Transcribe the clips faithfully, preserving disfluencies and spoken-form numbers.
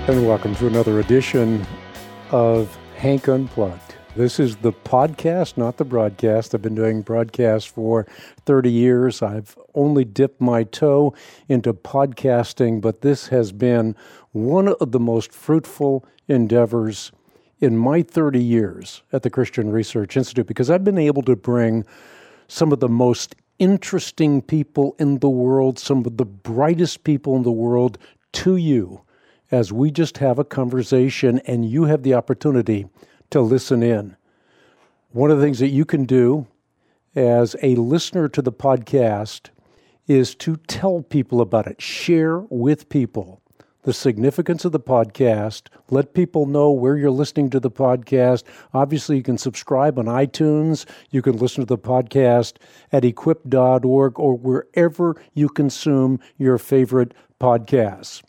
And welcome to another edition of Hank Unplugged. This is the podcast, not the broadcast. I've been doing broadcasts for thirty years. I've only dipped my toe into podcasting, but this has been one of the most fruitful endeavors in my thirty years at the Christian Research Institute, because I've been able to bring some of the most interesting people in the world, some of the brightest people in the world to you, as we just have a conversation and you have the opportunity to listen in. One of the things that you can do as a listener to the podcast is to tell people about it. Share with people the significance of the podcast. Let people know where you're listening to the podcast. Obviously, you can subscribe on iTunes. You can listen to the podcast at equip dot org or wherever you consume your favorite podcasts.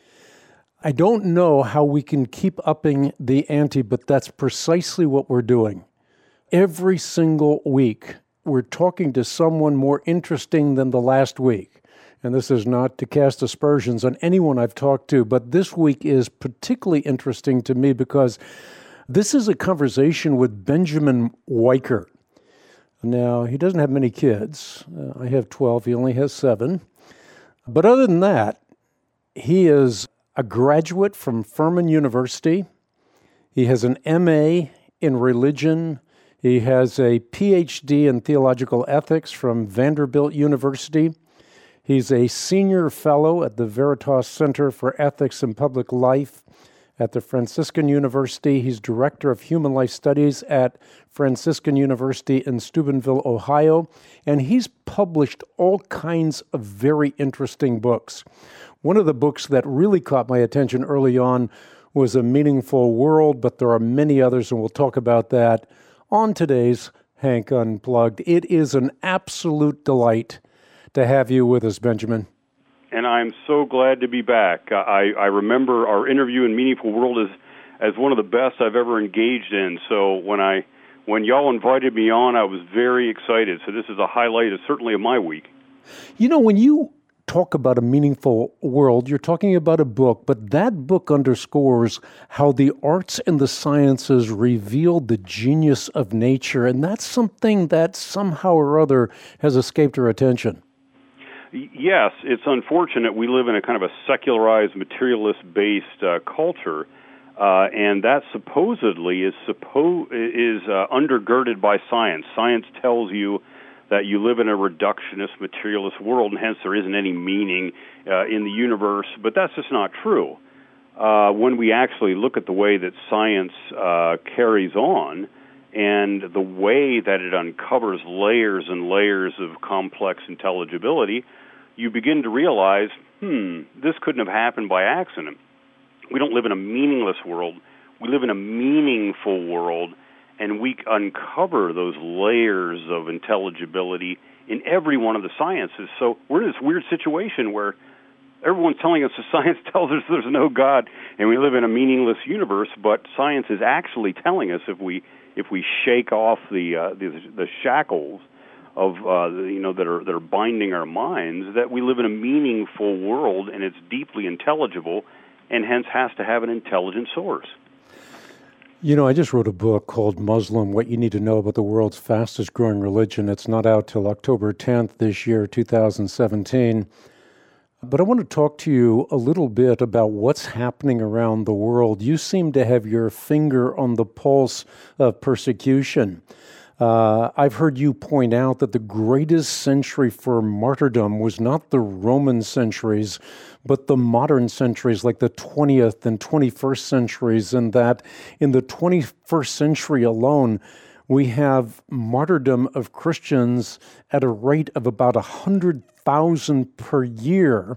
I don't know how we can keep upping the ante, but that's precisely what we're doing. Every single week, we're talking to someone more interesting than the last week. And this is not to cast aspersions on anyone I've talked to, but this week is particularly interesting to me because this is a conversation with Benjamin Weicker. Now, he doesn't have many kids. Uh, I have twelve. He only has seven. But other than that, he is a graduate from Furman University. He has an M A in religion. He has a P H D in theological ethics from Vanderbilt University. He's a senior fellow at the Veritas Center for Ethics and Public Life at the Franciscan University. He's director of human life studies at Franciscan University in Steubenville, Ohio. And he's published all kinds of very interesting books. One of the books that really caught my attention early on was A Meaningful World, but there are many others, and we'll talk about that on today's Hank Unplugged. It is an absolute delight to have you with us, Benjamin. And I'm so glad to be back. I, I remember our interview in Meaningful World as, as one of the best I've ever engaged in. So when I when y'all invited me on, I was very excited. So this is a highlight, of, certainly, of my week. You know, when you talk about A Meaningful World, you're talking about a book, but that book underscores how the arts and the sciences reveal the genius of nature, and that's something that somehow or other has escaped our attention. Yes, it's unfortunate. We live in a kind of a secularized, materialist-based uh, culture, uh, and that supposedly is suppo- is uh, undergirded by science. Science tells you that you live in a reductionist, materialist world, and hence there isn't any meaning uh, in the universe. But that's just not true. Uh, when we actually look at the way that science uh, carries on and the way that it uncovers layers and layers of complex intelligibility, you begin to realize, hmm, this couldn't have happened by accident. We don't live in a meaningless world. We live in a meaningful world. And we uncover those layers of intelligibility in every one of the sciences. So we're in this weird situation where everyone's telling us the science tells us there's no God and we live in a meaningless universe, but science is actually telling us if we if we shake off the uh, the, the shackles of uh, you know that are that are binding our minds, that we live in a meaningful world and it's deeply intelligible, and hence has to have an intelligent source. You know, I just wrote a book called Muslim, What You Need to Know About the World's Fastest Growing Religion. It's not out till October tenth this year, two thousand seventeen. But I want to talk to you a little bit about what's happening around the world. You seem to have your finger on the pulse of persecution. Uh, I've heard you point out that the greatest century for martyrdom was not the Roman centuries, but the modern centuries like the twentieth and twenty-first centuries, and that in the twenty-first century alone, we have martyrdom of Christians at a rate of about one hundred thousand per year.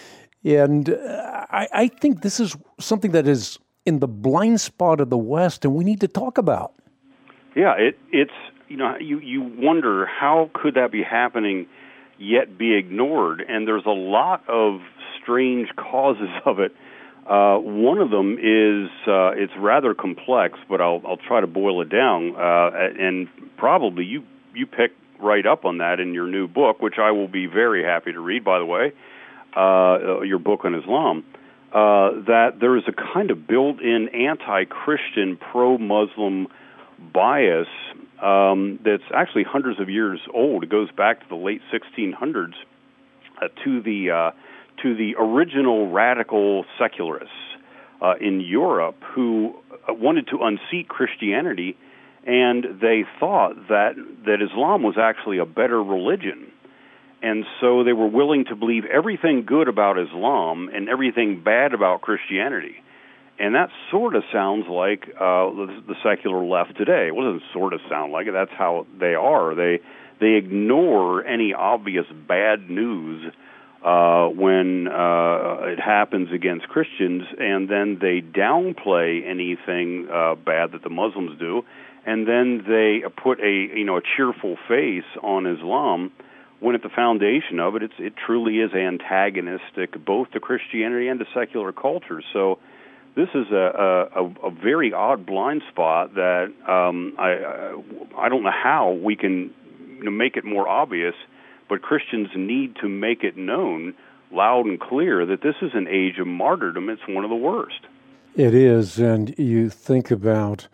And I, I think this is something that is in the blind spot of the West, and we need to talk about. Yeah, it, it's, you know, you, you wonder how could that be happening yet be ignored, and there's a lot of strange causes of it. Uh, one of them is uh, it's rather complex, but I'll I'll try to boil it down, uh, and probably you you pick right up on that in your new book, which I will be very happy to read, by the way, uh, your book on Islam. uh, that there is a kind of built-in anti-Christian, pro-Muslim bias um, that's actually hundreds of years old. It goes back to the late sixteen hundreds uh, to the uh, to the original radical secularists uh, in Europe who wanted to unseat Christianity, and they thought that that Islam was actually a better religion. And so they were willing to believe everything good about Islam and everything bad about Christianity. And that sort of sounds like uh, the, the secular left today. It doesn't sort of sound like it. That's how they are. They they ignore any obvious bad news uh, when uh, it happens against Christians, and then they downplay anything uh, bad that the Muslims do, and then they put a you know a cheerful face on Islam, when at the foundation of it, it's, it truly is antagonistic both to Christianity and to secular culture. So this is a, a, a very odd blind spot that um, I, I don't know how we can you know, make it more obvious, but Christians need to make it known loud and clear that this is an age of martyrdom. It's one of the worst. It is, and you think about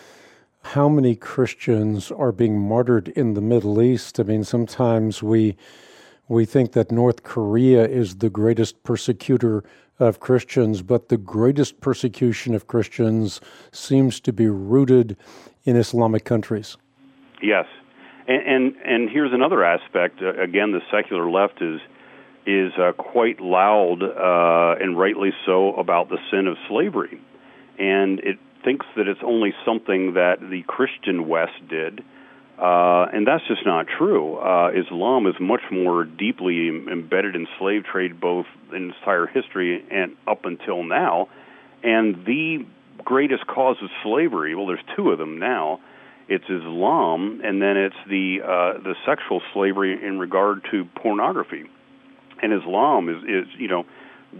how many Christians are being martyred in the Middle East. I mean, sometimes we we think that North Korea is the greatest persecutor of Christians, but the greatest persecution of Christians seems to be rooted in Islamic countries. Yes, and and, and here's another aspect. Uh, again, the secular left is is uh, quite loud, uh, and rightly so, about the sin of slavery, and it thinks that it's only something that the Christian West did, uh, and that's just not true. Uh, Islam is much more deeply embedded in slave trade, both in its entire history and up until now. And the greatest cause of slavery, well, there's two of them now. It's Islam, and then it's the uh, the sexual slavery in regard to pornography. And Islam is, is you know,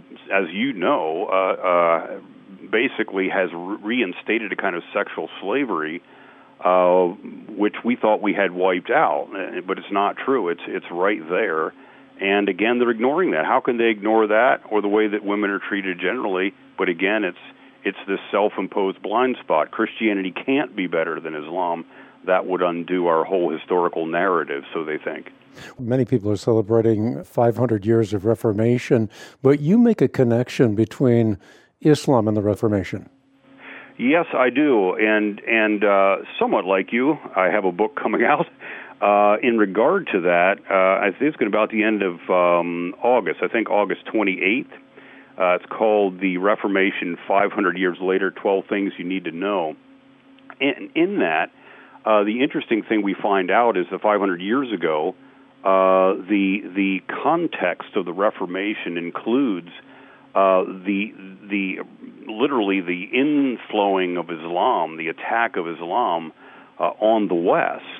as you know, uh, uh, basically has reinstated a kind of sexual slavery, uh, which we thought we had wiped out, but it's not true. It's it's right there, and again, they're ignoring that. How can they ignore that, or the way that women are treated generally? But again, it's it's this self-imposed blind spot. Christianity can't be better than Islam. That would undo our whole historical narrative, so they think. Many people are celebrating five hundred years of Reformation, but you make a connection between Islam and the Reformation. Yes, I do, and and uh, somewhat like you, I have a book coming out uh, in regard to that. Uh, I think it's going to be about the end of um, August. I think August twenty-eighth. Uh, it's called The Reformation five hundred Years Later, twelve Things You Need to Know. And in that, uh, the interesting thing we find out is that five hundred years ago, uh, the the context of the Reformation includes Uh, the the literally the inflowing of Islam, the attack of Islam uh, on the West,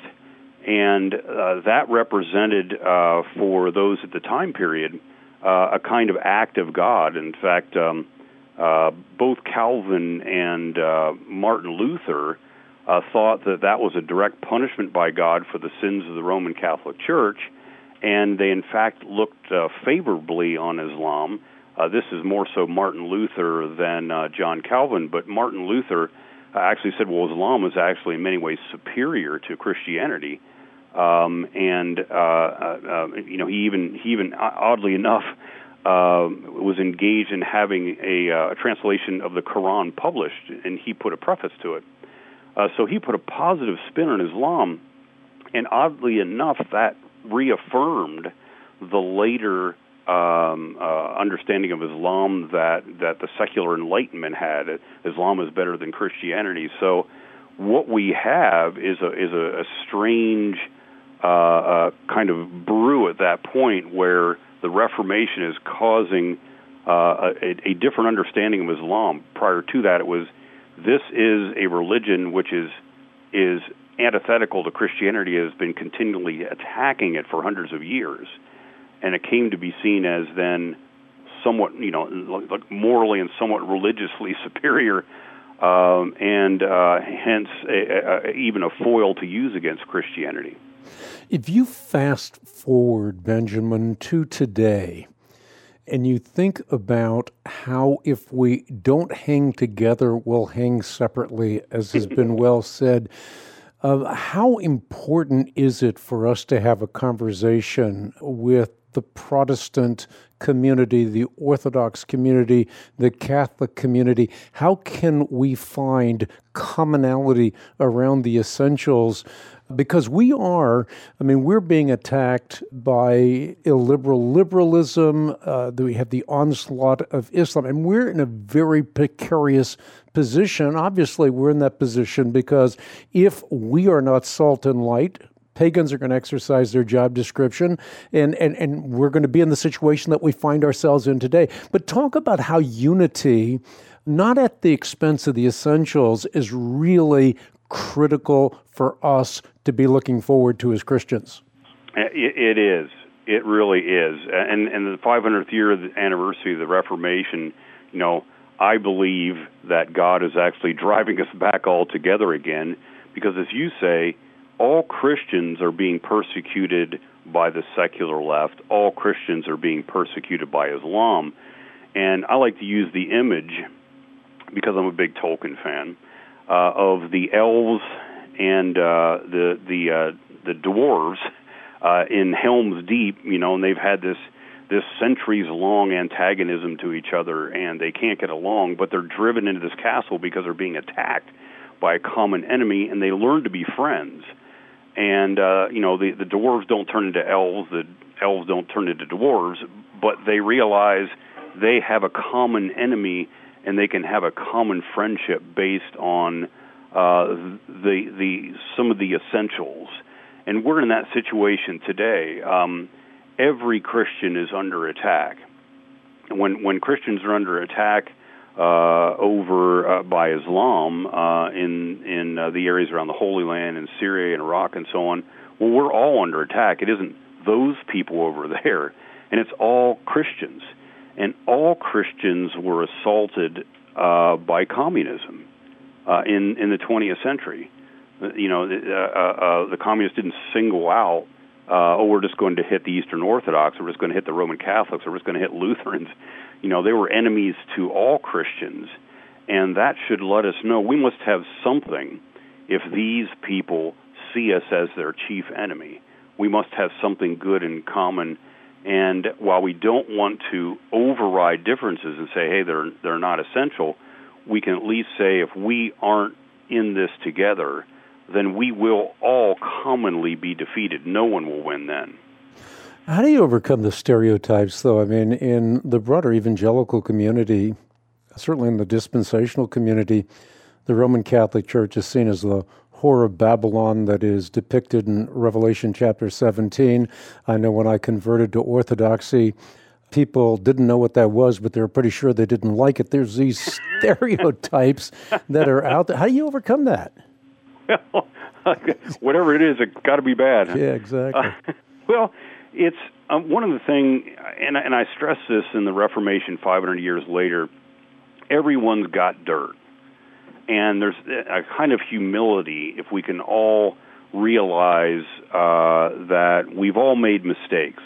and uh, that represented uh, for those at the time period uh, a kind of act of God. In fact, um, uh, both Calvin and uh, Martin Luther uh, thought that that was a direct punishment by God for the sins of the Roman Catholic Church, and they in fact looked uh, favorably on Islam. Uh, this is more so Martin Luther than uh, John Calvin, but Martin Luther uh, actually said, well, Islam is actually in many ways superior to Christianity, um, and uh, uh, you know he even he even oddly enough uh, was engaged in having a, uh, a translation of the Quran published, and he put a preface to it. Uh, so he put a positive spin on Islam, and oddly enough, that reaffirmed the later Um, uh, understanding of Islam that, that the secular Enlightenment had. Islam is better than Christianity. So what we have is a is a, a strange uh, uh, kind of brew at that point where the Reformation is causing uh, a, a different understanding of Islam. Prior to that, it was this is a religion which is is antithetical to Christianity, has been continually attacking it for hundreds of years. And it came to be seen as then somewhat, you know, like morally and somewhat religiously superior, um, and uh, hence a, a, even a foil to use against Christianity. If you fast forward, Benjamin, to today, and you think about how if we don't hang together, we'll hang separately, as has been well said. Uh, how important is it for us to have a conversation with the Protestant community, the Orthodox community, the Catholic community? How can we find commonality around the essentials? Because we are, I mean, we're being attacked by illiberal liberalism. Uh, we have the onslaught of Islam, and we're in a very precarious position. Obviously, we're in that position because if we are not salt and light, pagans are going to exercise their job description, and, and, and we're going to be in the situation that we find ourselves in today. But talk about how unity, not at the expense of the essentials, is really critical for us to be looking forward to as Christians. It, it is. It really is. And, and the five hundredth year anniversary of the Reformation, you know, I believe that God is actually driving us back all together again, because as you say, all Christians are being persecuted by the secular left. All Christians are being persecuted by Islam. And I like to use the image, because I'm a big Tolkien fan, uh, of the elves and uh, the the uh, the dwarves uh, in Helm's Deep, you know, and they've had this this centuries-long antagonism to each other, and they can't get along, but they're driven into this castle because they're being attacked by a common enemy, and they learn to be friends. And, uh, you know, the, the dwarves don't turn into elves, the elves don't turn into dwarves, but they realize they have a common enemy, and they can have a common friendship based on uh, the the some of the essentials. And we're in that situation today. Um, every Christian is under attack. And when when Christians are under attack uh, over uh, by Islam uh, in in uh, the areas around the Holy Land and Syria and Iraq and so on, well, we're all under attack. It isn't those people over there, and it's all Christians. And all Christians were assaulted uh, by communism uh, in in the twentieth century. You know, uh, uh, the communists didn't single out, uh, oh, we're just going to hit the Eastern Orthodox, or we're just going to hit the Roman Catholics, or we're just going to hit Lutherans. You know, they were enemies to all Christians, and that should let us know we must have something if these people see us as their chief enemy. We must have something good in common. And while we don't want to override differences and say, hey, they're they're not essential, we can at least say if we aren't in this together, then we will all commonly be defeated. No one will win then. How do you overcome the stereotypes, though? I mean, in the broader evangelical community, certainly in the dispensational community, the Roman Catholic Church is seen as the whore of Babylon that is depicted in Revelation chapter seventeen. I know when I converted to Orthodoxy, people didn't know what that was, but they were pretty sure they didn't like it. There's these stereotypes that are out there. How do you overcome that? Well, whatever it is, it's got to be bad. Yeah, exactly. Uh, well, it's um, one of the things, and, and I stress this in the Reformation five hundred years later, everyone's got dirt. And there's a kind of humility if we can all realize uh, that we've all made mistakes,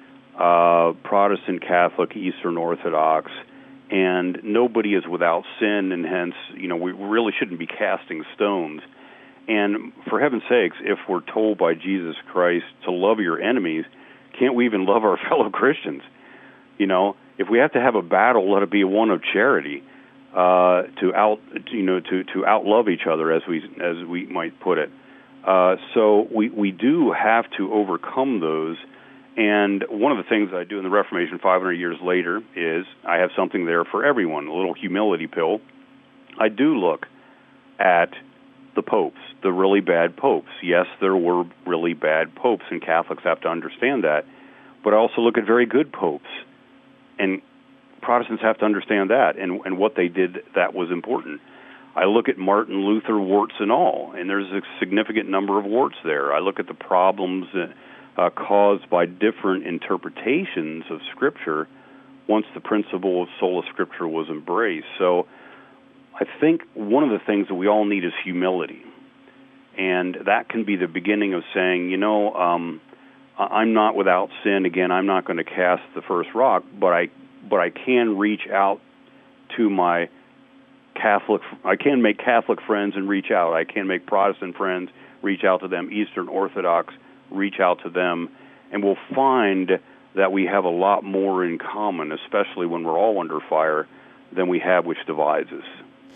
uh, Protestant, Catholic, Eastern Orthodox, and nobody is without sin, and hence, you know, we really shouldn't be casting stones. And for heaven's sakes, if we're told by Jesus Christ to love your enemies, can't we even love our fellow Christians? You know, if we have to have a battle, let it be one of charity. Uh, to out, you know, to, to outlove each other, as we as we might put it. Uh, so we we do have to overcome those. And one of the things I do in the Reformation five hundred years later is I have something there for everyone, a little humility pill. I do look at the popes, the really bad popes. Yes, there were really bad popes, and Catholics have to understand that. But I also look at very good popes, and Protestants have to understand that, and, and what they did that was important. I look at Martin Luther, warts and all, and there's a significant number of warts there. I look at the problems uh, caused by different interpretations of Scripture once the principle of sola Scriptura was embraced. So I think one of the things that we all need is humility, and that can be the beginning of saying, you know, um, I'm not without sin. Again, I'm not going to cast the first rock, but I but I can reach out to my Catholic, I can make Catholic friends and reach out. I can make Protestant friends, reach out to them. Eastern Orthodox, reach out to them. And we'll find that we have a lot more in common, especially when we're all under fire, than we have which divides us.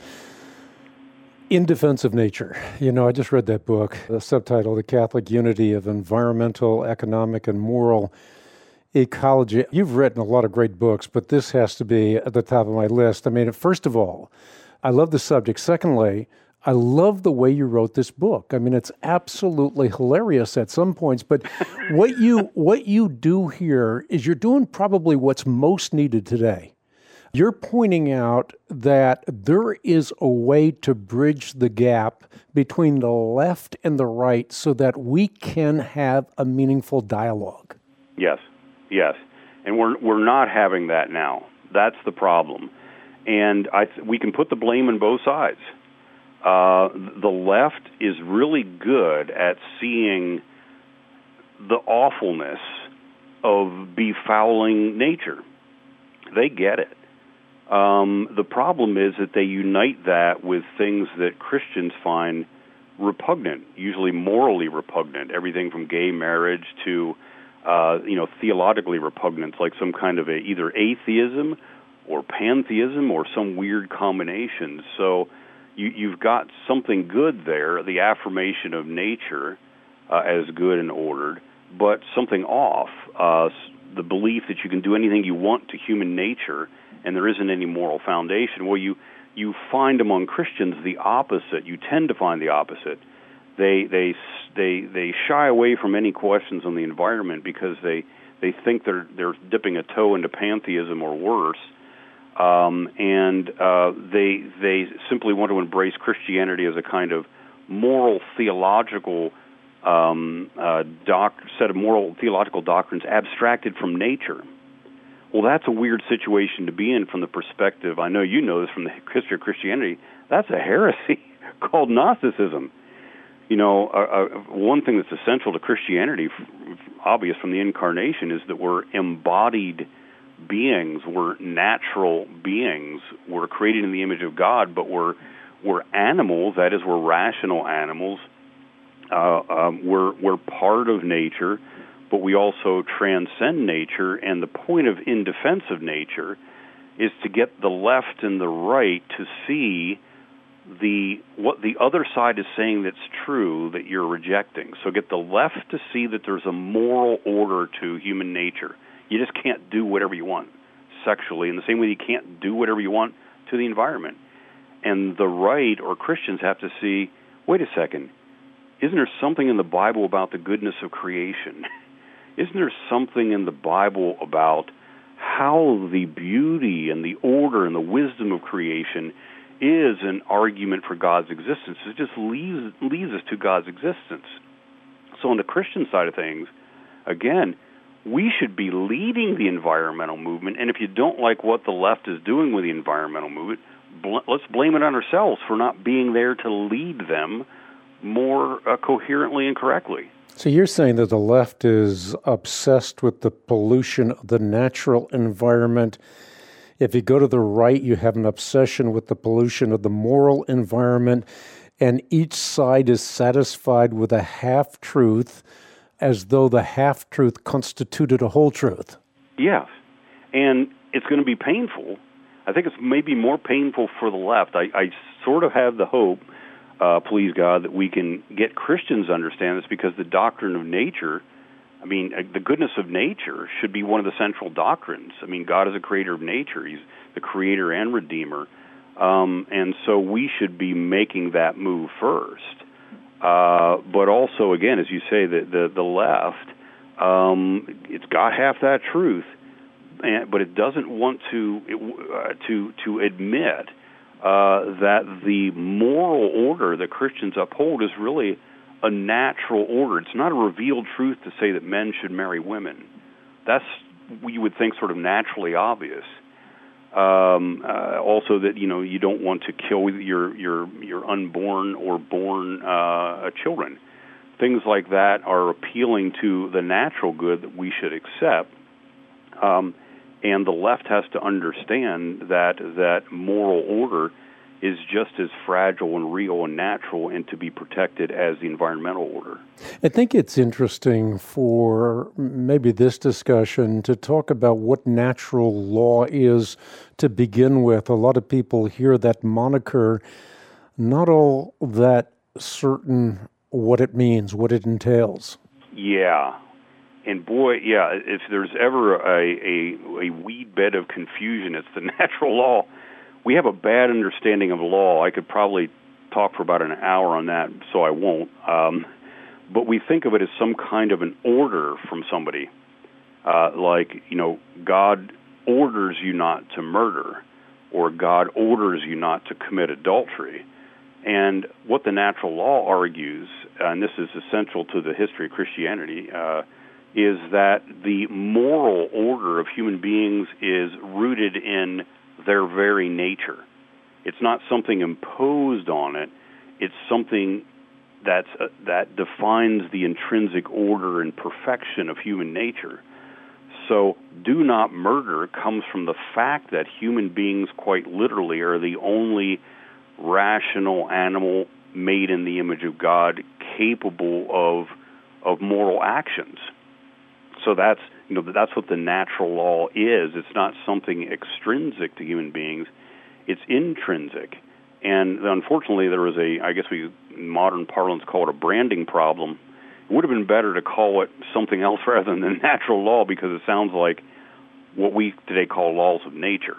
In Defense of Nature. You know, I just read that book, the subtitle, The Catholic Unity of Environmental, Economic, and Moral Ecology. You've written a lot of great books, but this has to be at the top of my list. I mean, first of all, I love the subject. Secondly, I love the way you wrote this book. I mean, it's absolutely hilarious at some points, but what you what you do here is you're doing probably what's most needed today. You're pointing out that there is a way to bridge the gap between the left and the right so that we can have a meaningful dialogue. Yes, yes. And we're we're not having that now. That's the problem. And I th- we can put the blame on both sides. Uh, the left is really good at seeing the awfulness of befouling nature. They get it. Um, the problem is that they unite that with things that Christians find repugnant, usually morally repugnant, everything from gay marriage to, uh, you know, theologically repugnant, like some kind of a, either atheism or pantheism or some weird combination. So you, you've got something good there, the affirmation of nature uh, as good and ordered, but something off, uh, the belief that you can do anything you want to human nature and there isn't any moral foundation. Well, you you find among Christians the opposite. You tend to find the opposite. They they they they shy away from any questions on the environment because they, they think they're they're dipping a toe into pantheism or worse. Um, and uh, they they simply want to embrace Christianity as a kind of moral theological um, uh, doc, set of moral theological doctrines abstracted from nature. Well, that's a weird situation to be in from the perspective, I know you know this from the history of Christianity, that's a heresy called Gnosticism. You know, uh, uh, one thing that's essential to Christianity, f- obvious from the Incarnation, is that we're embodied beings, we're natural beings, we're created in the image of God, but we're we're animals, that is, we're rational animals, uh, um, we're we're part of nature, but we also transcend nature, and the point of In Defense of Nature is to get the left and the right to see the what the other side is saying that's true that you're rejecting. So get the left to see that there's a moral order to human nature. You just can't do whatever you want sexually, in the same way you can't do whatever you want to the environment. And the right, or Christians, have to see, wait a second, isn't there something in the Bible about the goodness of creation? Isn't there something in the Bible about how the beauty and the order and the wisdom of creation is an argument for God's existence? It just leads, leads us to God's existence. So on the Christian side of things, again, we should be leading the environmental movement, and if you don't like what the left is doing with the environmental movement, bl- let's blame it on ourselves for not being there to lead them more uh, coherently and correctly. So you're saying that the left is obsessed with the pollution of the natural environment. If you go to the right, you have an obsession with the pollution of the moral environment, and each side is satisfied with a half-truth as though the half-truth constituted a whole truth. Yes, and it's going to be painful. I think it's maybe more painful for the left. I, I sort of have the hope, uh, please God, that we can get Christians to understand this, because the doctrine of nature, I mean, uh, the goodness of nature should be one of the central doctrines. I mean, God is a creator of nature. He's the creator and redeemer. Um, and so we should be making that move first. Uh, but also, again, as you say, the the, the left, um, it's got half that truth, and, but it doesn't want to uh, to to admit uh, that the moral order that Christians uphold is really a natural order. It's not a revealed truth to say that men should marry women. That's, you would think, sort of naturally obvious. Um, uh, also, that you know you don't want to kill your your your unborn or born uh, children. Things like that are appealing to the natural good that we should accept. Um, And the left has to understand that that moral order is just as fragile and real and natural and to be protected as the environmental order. I think it's interesting for maybe this discussion to talk about what natural law is to begin with. A lot of people hear that moniker, not all that certain what it means, what it entails. Yeah. And boy, yeah, if there's ever a, a, a weed bed of confusion, it's the natural law. We have a bad understanding of law. I could probably talk for about an hour on that, so I won't. Um, but we think of it as some kind of an order from somebody. Uh, like, you know, God orders you not to murder, or God orders you not to commit adultery. And what the natural law argues, and this is essential to the history of Christianity, uh, is that the moral order of human beings is rooted in their very nature. It's not something imposed on it. It's something that's, uh, that defines the intrinsic order and perfection of human nature. So do not murder comes from the fact that human beings quite literally are the only rational animal made in the image of God capable of of moral actions. So that's, you know, that's what the natural law is. It's not something extrinsic to human beings. It's intrinsic. And unfortunately, there was a, I guess we, in modern parlance, call it a branding problem. It would have been better to call it something else rather than the natural law, because it sounds like what we today call laws of nature.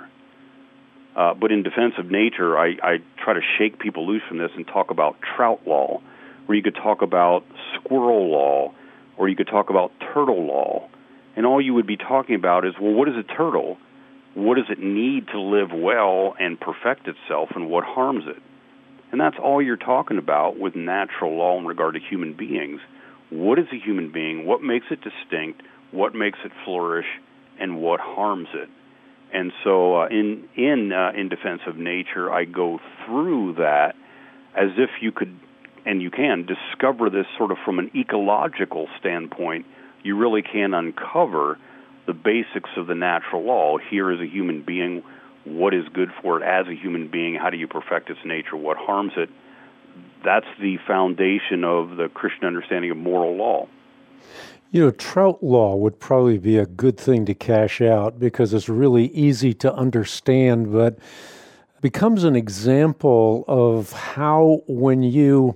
Uh, but in defense of nature, I, I try to shake people loose from this and talk about trout law, or you could talk about squirrel law, or you could talk about turtle law. And all you would be talking about is, well, what is a turtle? What does it need to live well and perfect itself, and what harms it? And that's all you're talking about with natural law in regard to human beings. What is a human being? What makes it distinct? What makes it flourish? And what harms it? And so uh, in in uh, in defense of nature, I go through that as if you could, and you can, discover this sort of from an ecological standpoint. You really can uncover the basics of the natural law. Here is a human being. What is good for it as a human being? How do you perfect its nature? What harms it? That's the foundation of the Christian understanding of moral law. You know, trout law would probably be a good thing to cash out because it's really easy to understand, but becomes an example of how when you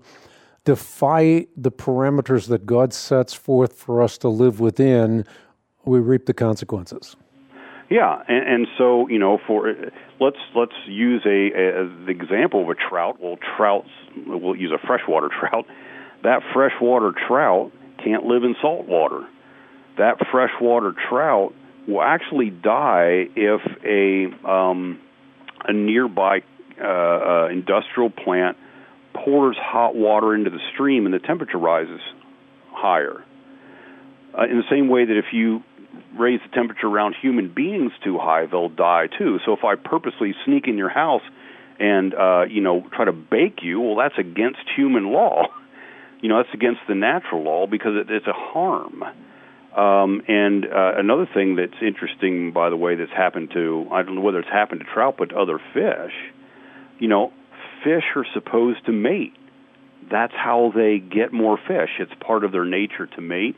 defy the parameters that God sets forth for us to live within, we reap the consequences. Yeah, and, and so, you know, for let's let's use a, a the example of a trout. Well, trouts, we'll use a freshwater trout. That freshwater trout can't live in salt water. That freshwater trout will actually die if a um, a nearby uh, uh, industrial plant pours hot water into the stream and the temperature rises higher. Uh, in the same way that if you raise the temperature around human beings too high, they'll die too. So if I purposely sneak in your house and uh, you know try to bake you, well, that's against human law. You know, that's against the natural law because it, it's a harm. Um, and uh, another thing that's interesting, by the way, that's happened to, I don't know whether it's happened to trout, but to other fish, you know, fish are supposed to mate. That's how they get more fish. It's part of their nature to mate.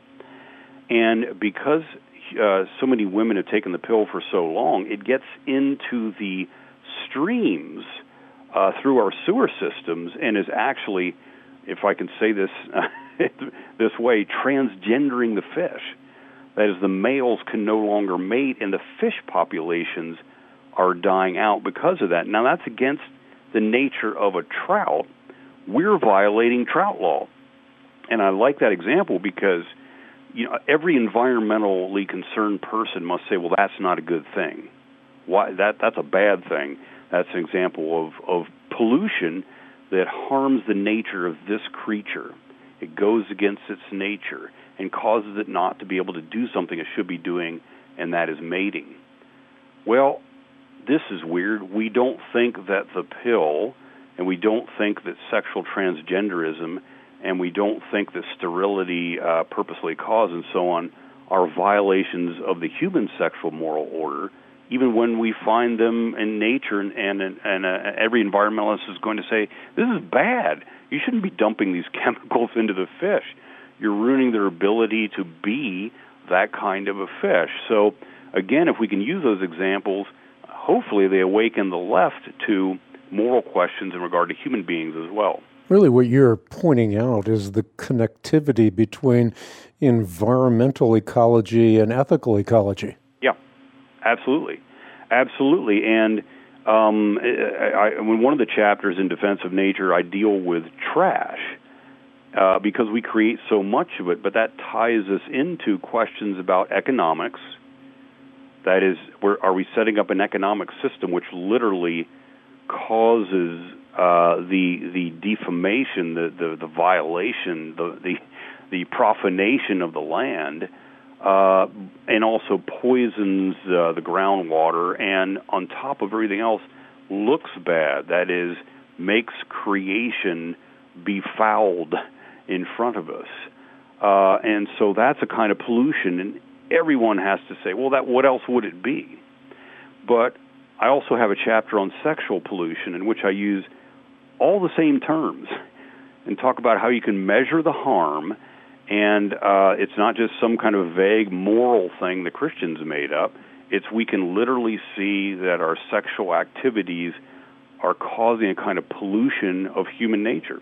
And because uh, so many women have taken the pill for so long, it gets into the streams uh, through our sewer systems and is actually, if I can say this this way, transgendering the fish. That is, the males can no longer mate, and the fish populations are dying out because of that. Now, that's against the nature of a trout. We're violating trout law. And I like that example because, you know, every environmentally concerned person must say, well, that's not a good thing. Why? That that's a bad thing. That's an example of, of pollution that harms the nature of this creature. It goes against its nature and causes it not to be able to do something it should be doing, and that is mating. Well, this is weird. We don't think that the pill, and we don't think that sexual transgenderism, and we don't think that sterility uh, purposely caused and so on are violations of the human sexual moral order, even when we find them in nature, and, and, and uh, every environmentalist is going to say, this is bad. You shouldn't be dumping these chemicals into the fish. You're ruining their ability to be that kind of a fish. So, again, if we can use those examples, hopefully they awaken the left to moral questions in regard to human beings as well. Really, what you're pointing out is the connectivity between environmental ecology and ethical ecology. Yeah, absolutely. Absolutely. And um, I, I, in one of the chapters in Defense of Nature, I deal with trash uh, because we create so much of it, but that ties us into questions about economics. That is, where, are we setting up an economic system which literally causes uh, the the defamation, the, the, the violation, the, the the profanation of the land, uh, and also poisons uh, the groundwater, and on top of everything else, looks bad. That is, makes creation befouled in front of us. Uh, and so that's a kind of pollution, and everyone has to say, well, that what else would it be? But I also have a chapter on sexual pollution in which I use all the same terms and talk about how you can measure the harm, and uh, it's not just some kind of vague moral thing the Christians made up. It's we can literally see that our sexual activities are causing a kind of pollution of human nature.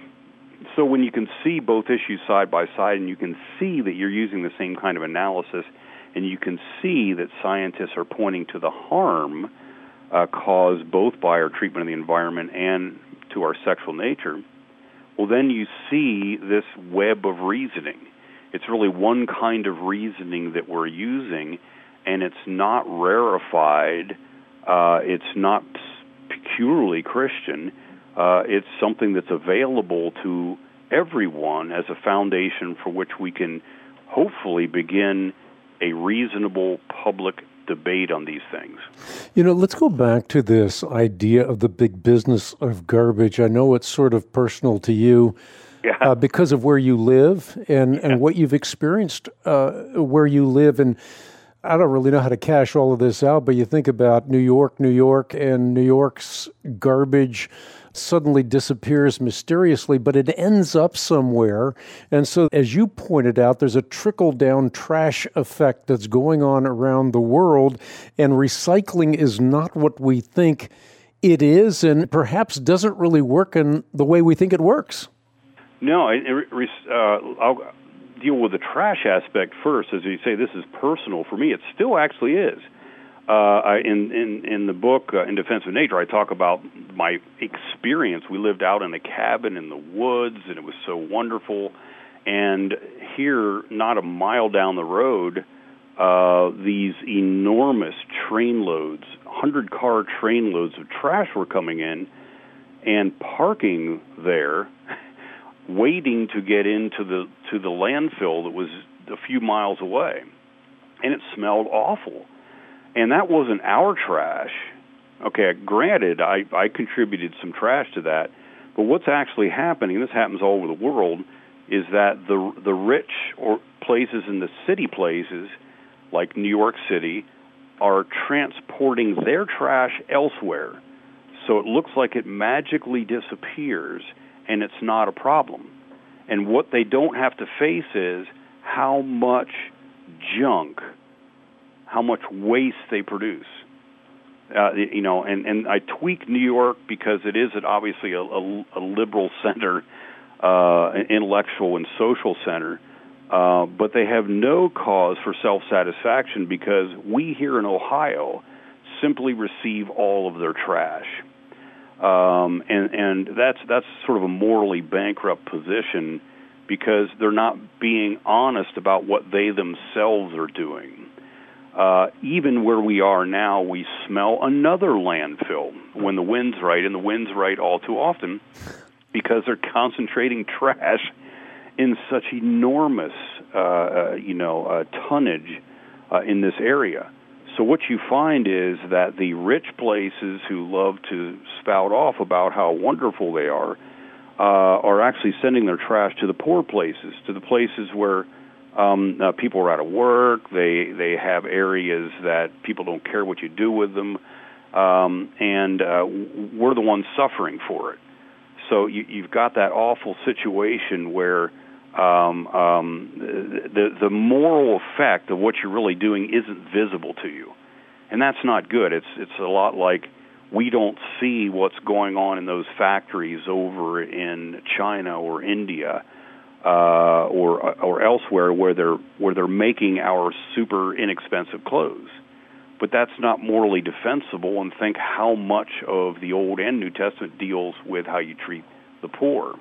So when you can see both issues side by side, and you can see that you're using the same kind of analysis, and you can see that scientists are pointing to the harm uh, caused both by our treatment of the environment and to our sexual nature, well, then you see this web of reasoning. It's really one kind of reasoning that we're using, and it's not rarefied. Uh, it's not peculiarly Christian. Uh, it's something that's available to everyone as a foundation for which we can hopefully begin a reasonable public debate on these things. You know, let's go back to this idea of the big business of garbage. I know it's sort of personal to you yeah. uh, because of where you live and, yeah. and what you've experienced uh, where you live. And I don't really know how to cash all of this out, but you think about New York, New York, and New York's garbage suddenly disappears mysteriously, but it ends up somewhere. And so, as you pointed out, there's a trickle-down trash effect that's going on around the world, and recycling is not what we think it is, and perhaps doesn't really work in the way we think it works. No, it, it, uh, I'll deal with the trash aspect first. As you say, this is personal. For me, it still actually is. Uh, I, in, in, in the book, uh, In Defense of Nature, I talk about my experience. We lived out in a cabin in the woods, and it was so wonderful. And here, not a mile down the road, uh, these enormous train loads, hundred-car train loads of trash were coming in and parking there, waiting to get into the to the landfill that was a few miles away. And it smelled awful. And that wasn't our trash. Okay, granted, I, I contributed some trash to that, but what's actually happening, this happens all over the world, is that the the rich or places in the city places, like New York City, are transporting their trash elsewhere. So it looks like it magically disappears, and it's not a problem. And what they don't have to face is how much junk, how much waste they produce. Uh, you know, and, and I tweak New York because it is obviously a, a, a liberal center, uh, an intellectual and social center, uh, but they have no cause for self-satisfaction because we here in Ohio simply receive all of their trash. Um, and, and that's that's sort of a morally bankrupt position because they're not being honest about what they themselves are doing. Uh, even where we are now, we smell another landfill when the wind's right, and the wind's right all too often because they're concentrating trash in such enormous, uh, you know, uh, tonnage uh, in this area. So what you find is that the rich places who love to spout off about how wonderful they are uh, are actually sending their trash to the poor places, to the places where Um, uh, people are out of work. They they have areas that people don't care what you do with them, um, and uh, we're the ones suffering for it. So you, you've got that awful situation where um, um, the the moral effect of what you're really doing isn't visible to you, and that's not good. It's it's a lot like we don't see what's going on in those factories over in China or India. Uh, or or elsewhere where they're where they're making our super inexpensive clothes, but that's not morally defensible. And think how much of the Old and New Testament deals with how you treat the poor.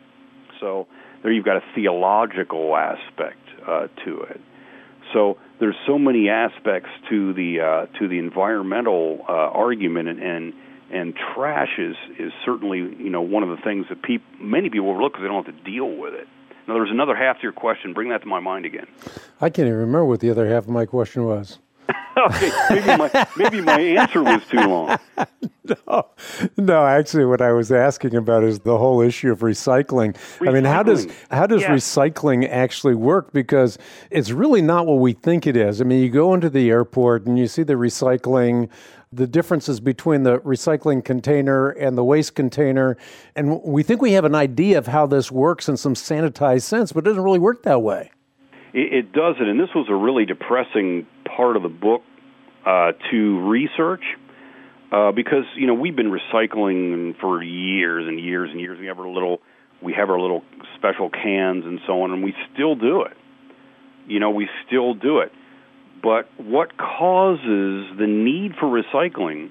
So there you've got a theological aspect uh, to it. So there's so many aspects to the uh, to the environmental uh, argument, and, and and trash is is certainly you know one of the things that peop- many people overlook because they don't have to deal with it. Now, there's another half to your question. Bring that to my mind again. I can't even remember what the other half of my question was. Okay, maybe my, maybe my answer was too long. No, no, actually what I was asking about is the whole issue of recycling. recycling. I mean, how does how does yes. recycling actually work? Because it's really not what we think it is. I mean, you go into the airport and you see the recycling, the differences between the recycling container and the waste container, and we think we have an idea of how this works in some sanitized sense, but it doesn't really work that way. It, it doesn't, and this was a really depressing part of the book uh, to research. Uh, because you know we've been recycling for years and years and years. We have our little, we have our little special cans and so on, and we still do it. You know, we still do it. But what causes the need for recycling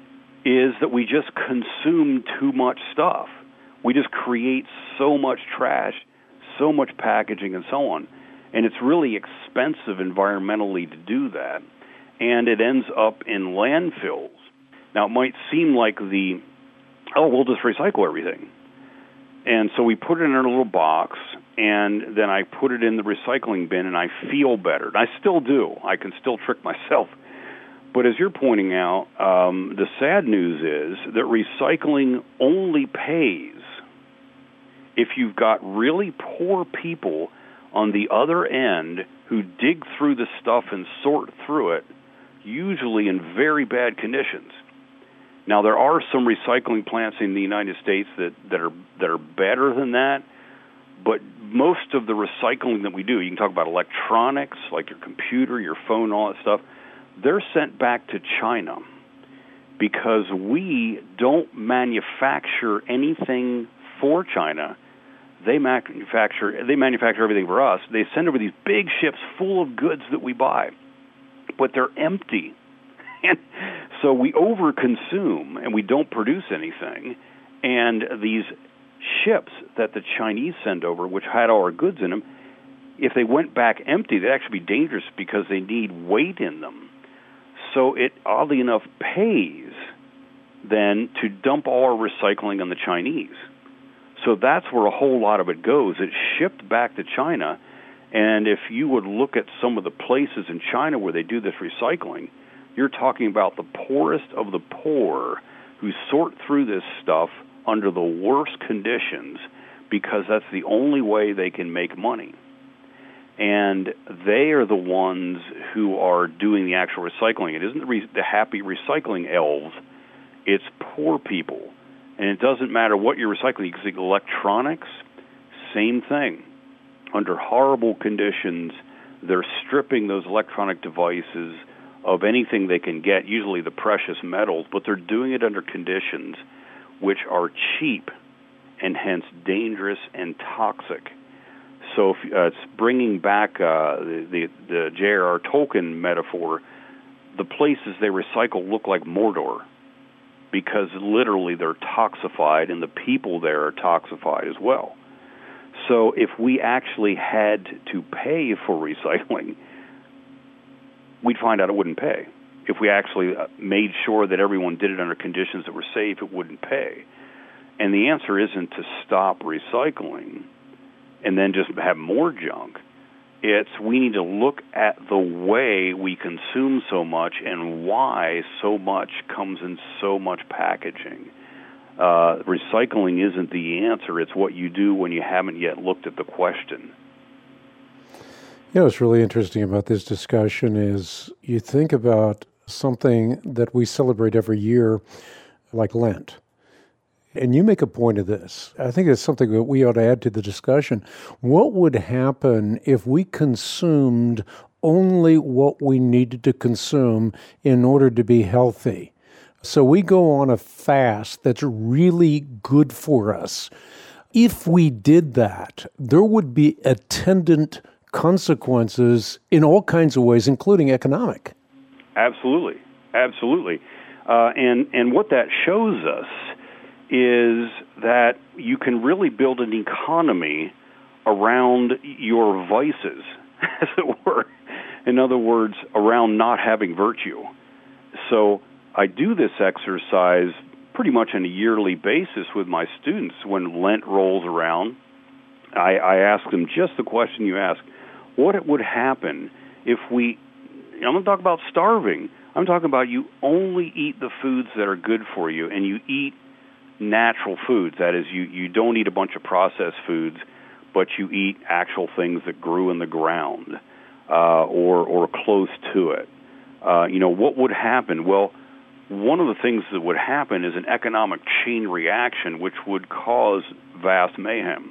is that we just consume too much stuff. We just create so much trash, so much packaging, and so on. And it's really expensive environmentally to do that, and it ends up in landfills. Now, it might seem like the, oh, we'll just recycle everything. And so we put it in a little box, and then I put it in the recycling bin, and I feel better. And I still do. I can still trick myself. But as you're pointing out, um, the sad news is that recycling only pays if you've got really poor people on the other end who dig through the stuff and sort through it, usually in very bad conditions. Now, there are some recycling plants in the United States that, that are that are better than that, but most of the recycling that we do, you can talk about electronics, like your computer, your phone, all that stuff, they're sent back to China because we don't manufacture anything for China. They manufacture they manufacture everything for us. They send over these big ships full of goods that we buy, but they're empty. And so we overconsume and we don't produce anything. And these ships that the Chinese send over, which had all our goods in them, if they went back empty, they'd actually be dangerous because they need weight in them. So it, oddly enough, pays then to dump all our recycling on the Chinese. So that's where a whole lot of it goes. It's shipped back to China. And if you would look at some of the places in China where they do this recycling, you're talking about the poorest of the poor who sort through this stuff under the worst conditions because that's the only way they can make money. And they are the ones who are doing the actual recycling. It isn't the, re- the happy recycling elves. It's poor people. And it doesn't matter what you're recycling. You can see electronics, same thing. Under horrible conditions, they're stripping those electronic devices of anything they can get, usually the precious metals, but they're doing it under conditions which are cheap and hence dangerous and toxic. So if, uh, it's bringing back uh, the, the, the J R R Tolkien metaphor, the places they recycle look like Mordor because literally they're toxified and the people there are toxified as well. So if we actually had to pay for recycling, we'd find out it wouldn't pay. If we actually made sure that everyone did it under conditions that were safe, it wouldn't pay. And the answer isn't to stop recycling and then just have more junk. It's we need to look at the way we consume so much and why so much comes in so much packaging. Uh, recycling isn't the answer. It's what you do when you haven't yet looked at the question. You know, what's really interesting about this discussion is you think about something that we celebrate every year, like Lent. And you make a point of this. I think it's something that we ought to add to the discussion. What would happen if we consumed only what we needed to consume in order to be healthy? So we go on a fast that's really good for us. If we did that, there would be attendant consequences in all kinds of ways, including economic. Absolutely, absolutely. Uh, and, and what that shows us is that you can really build an economy around your vices, as it were. In other words, around not having virtue. So I do this exercise pretty much on a yearly basis with my students. When Lent rolls around, I, I ask them just the question you ask: what would happen if we, I'm going to talk about starving, I'm talking about you only eat the foods that are good for you, and you eat natural foods. That is, you, you don't eat a bunch of processed foods, but you eat actual things that grew in the ground uh, or, or close to it. Uh, you know, what would happen? Well, one of the things that would happen is an economic chain reaction which would cause vast mayhem.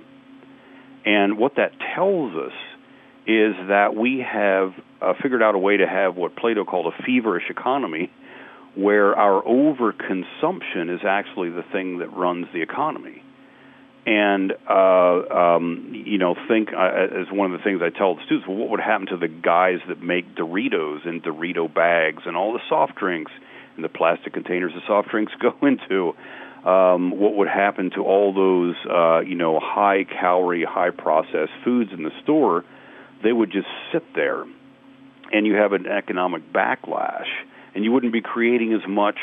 And what that tells us is that we have uh, figured out a way to have what Plato called a feverish economy, where our overconsumption is actually the thing that runs the economy. And, uh, um, you know, think, uh, as one of the things I tell the students, well, what would happen to the guys that make Doritos in Dorito bags and all the soft drinks and the plastic containers the soft drinks go into? Um, what would happen to all those, uh, you know, high-calorie, high-processed foods in the store? They would just sit there, and you have an economic backlash, and you wouldn't be creating as much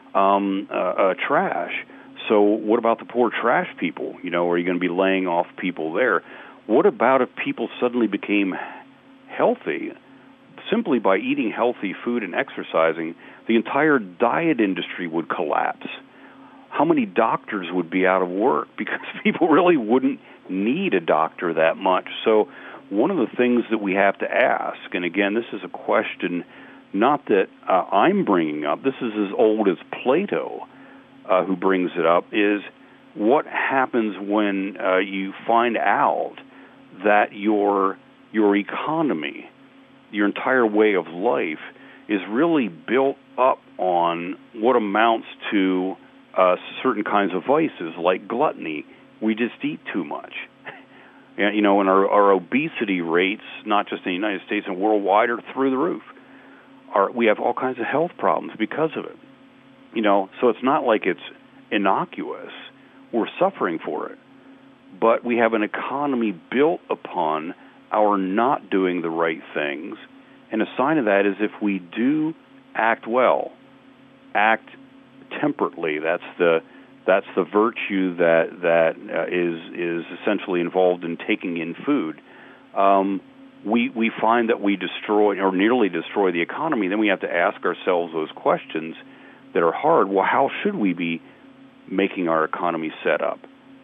um, uh, uh, trash. So what about the poor trash people? You know, are you going to be laying off people there? What about if people suddenly became healthy simply by eating healthy food and exercising? The entire diet industry would collapse. How many doctors would be out of work because people really wouldn't need a doctor that much? So one of the things that we have to ask, and again, this is a question not that uh, I'm bringing up, this is as old as Plato uh, who brings it up, is what happens when uh, you find out that your your economy, your entire way of life, is really built up on what amounts to uh, certain kinds of vices, like gluttony. We just eat too much. And, you know, and our, our obesity rates, not just in the United States and worldwide, are through the roof. Our, we have all kinds of health problems because of it. You know, so it's not like it's innocuous. We're suffering for it. But we have an economy built upon our not doing the right things. And a sign of that is if we do act well, act temperately, that's the that's the virtue that that uh, is is essentially involved in taking in food. Um, we we find that we destroy or nearly destroy the economy. Then we have to ask ourselves those questions that are hard. Well, how should we be making our economy set up?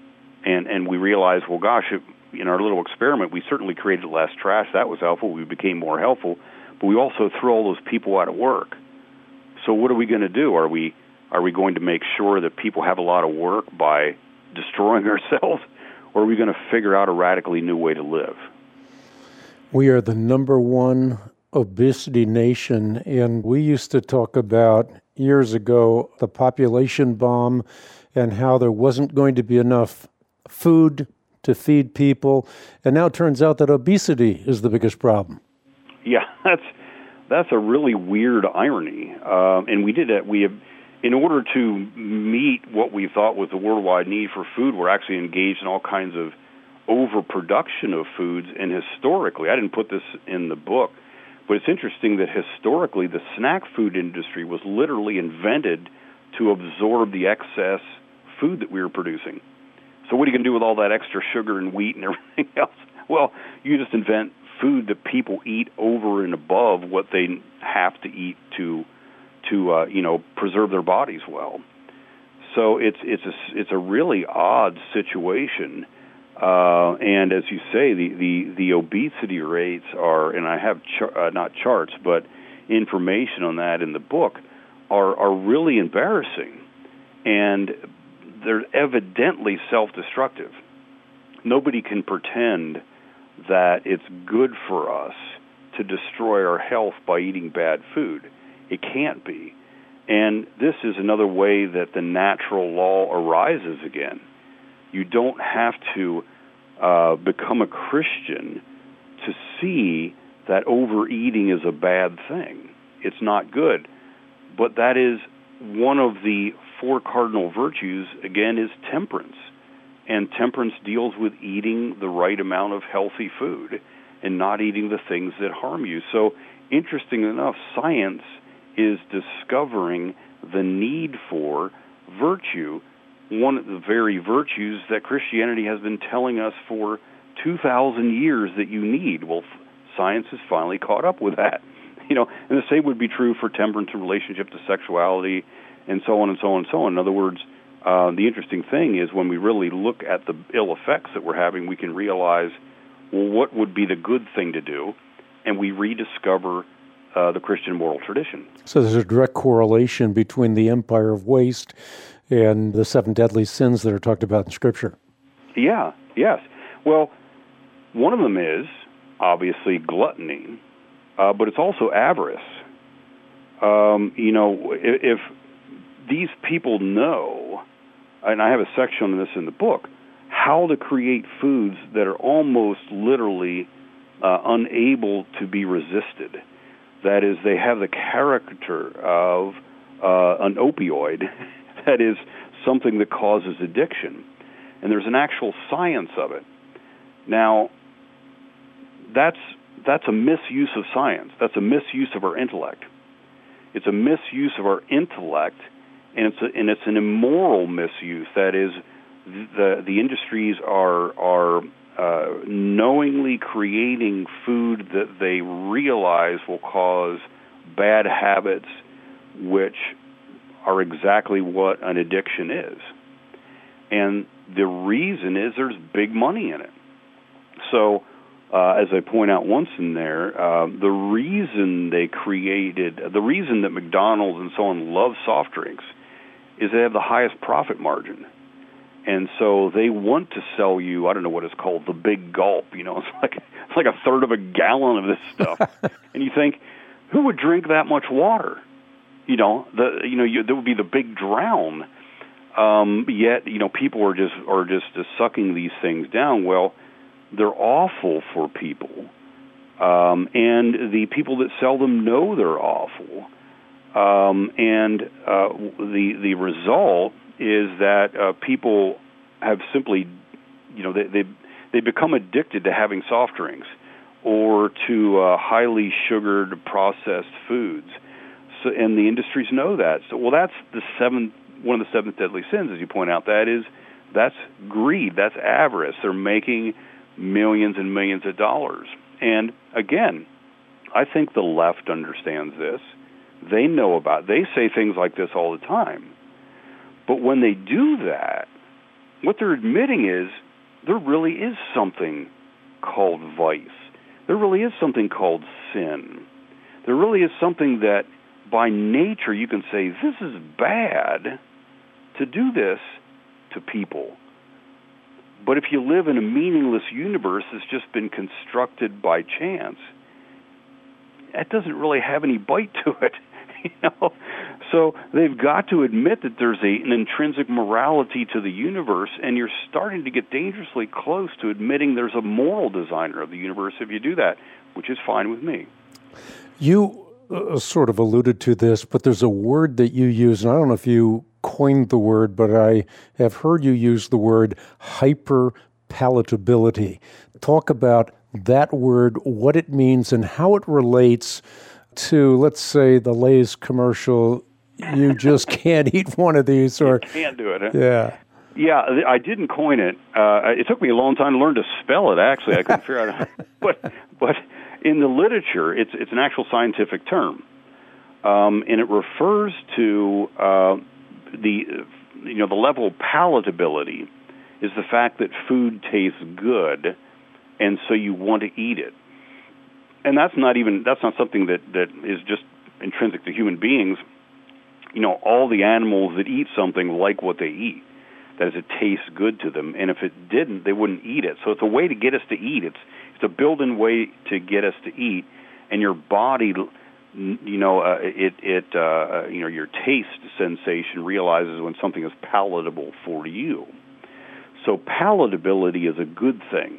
And and we realize, well, gosh, it, in our little experiment, we certainly created less trash. That was helpful. We became more helpful. But we also threw all those people out of work. So what are we going to do? Are we are we going to make sure that people have a lot of work by destroying ourselves, or are we going to figure out a radically new way to live? We are the number one obesity nation, and we used to talk about years ago the population bomb and how there wasn't going to be enough food to feed people, and now it turns out that obesity is the biggest problem. Yeah, that's that's a really weird irony, um, and we did it. We have, in order to meet what we thought was the worldwide need for food, we're actually engaged in all kinds of overproduction of foods. And historically, I didn't put this in the book, but it's interesting that historically the snack food industry was literally invented to absorb the excess food that we were producing. So what are you going to do with all that extra sugar and wheat and everything else? Well, you just invent food that people eat over and above what they have to eat to, to uh, you know, preserve their bodies well. So it's it's a it's a really odd situation Uh, and as you say, the, the, the obesity rates are, and I have char- uh, not charts, but information on that in the book, are, are really embarrassing. And they're evidently self-destructive. Nobody can pretend that it's good for us to destroy our health by eating bad food. It can't be. And this is another way that the natural law arises again. You don't have to uh, become a Christian to see that overeating is a bad thing. It's not good. But that is one of the four cardinal virtues, again, is temperance. And temperance deals with eating the right amount of healthy food and not eating the things that harm you. So, interesting enough, science is discovering the need for virtue, one of the very virtues that Christianity has been telling us for two thousand years that you need. Well, science has finally caught up with that. You know, and the same would be true for temperance in relationship to sexuality and so on and so on and so on. In other words, uh, the interesting thing is when we really look at the ill effects that we're having, we can realize, well, what would be the good thing to do? And we rediscover uh, the Christian moral tradition. So there's a direct correlation between the empire of waste and the seven deadly sins that are talked about in Scripture. Yeah, yes. Well, one of them is, obviously, gluttony, uh, but it's also avarice. Um, you know, if, if these people know, and I have a section on this in the book, how to create foods that are almost literally uh, unable to be resisted. That is, they have the character of uh, an opioid, that is, something that causes addiction. And there's an actual science of it. Now, that's that's a misuse of science. That's a misuse of our intellect. It's a misuse of our intellect, and it's a, and it's an immoral misuse. That is, the the industries are are uh, knowingly creating food that they realize will cause bad habits, which are exactly what an addiction is. And the reason is there's big money in it. So, uh, as I point out once in there, uh, the reason they created, the reason that McDonald's and so on love soft drinks is they have the highest profit margin. And so they want to sell you, I don't know what it's called, the big gulp. You know, it's like it's like a third of a gallon of this stuff. And you think, who would drink that much water? You know, the you know you, there would be the big drown. Um, yet, you know, people are just are just uh, sucking these things down. Well, they're awful for people, um, and the people that sell them know they're awful. Um, and uh, the the result is that uh, people have simply, you know, they they they become addicted to having soft drinks or to uh, highly sugared processed foods. So, and the industries know that. So, well, that's the seventh. One of the seventh deadly sins, as you point out, that is, that's greed, that's avarice. They're making millions and millions of dollars. And again, I think the left understands this. They know about it. They say things like this all the time. But when they do that, what they're admitting is there really is something called vice. There really is something called sin. There really is something that by nature you can say, this is bad to do this to people. But if you live in a meaningless universe that's just been constructed by chance, that doesn't really have any bite to it. You know? So they've got to admit that there's a, an intrinsic morality to the universe, and you're starting to get dangerously close to admitting there's a moral designer of the universe if you do that, which is fine with me. You uh, sort of alluded to this, but there's a word that you use, and I don't know if you coined the word, but I have heard you use the word hyperpalatability. Talk about that word, what it means, and how it relates to, let's say, the Lay's commercial, you just can't eat one of these. Or you can't do it, huh? Yeah. Yeah, I didn't coin it. Uh, it took me a long time to learn to spell it, actually. I couldn't figure out. But, but in the literature, it's, it's an actual scientific term. Um, and it refers to uh, the, you know, the level of palatability is the fact that food tastes good, and so you want to eat it. And that's not even that's not something that, that is just intrinsic to human beings. You know, all the animals that eat something like what they eat. That is, it tastes good to them, and if it didn't, they wouldn't eat it. So it's a way to get us to eat. It's it's a built-in way to get us to eat, and your body, you know, uh, it it uh, you know, your taste sensation realizes when something is palatable for you. So palatability is a good thing.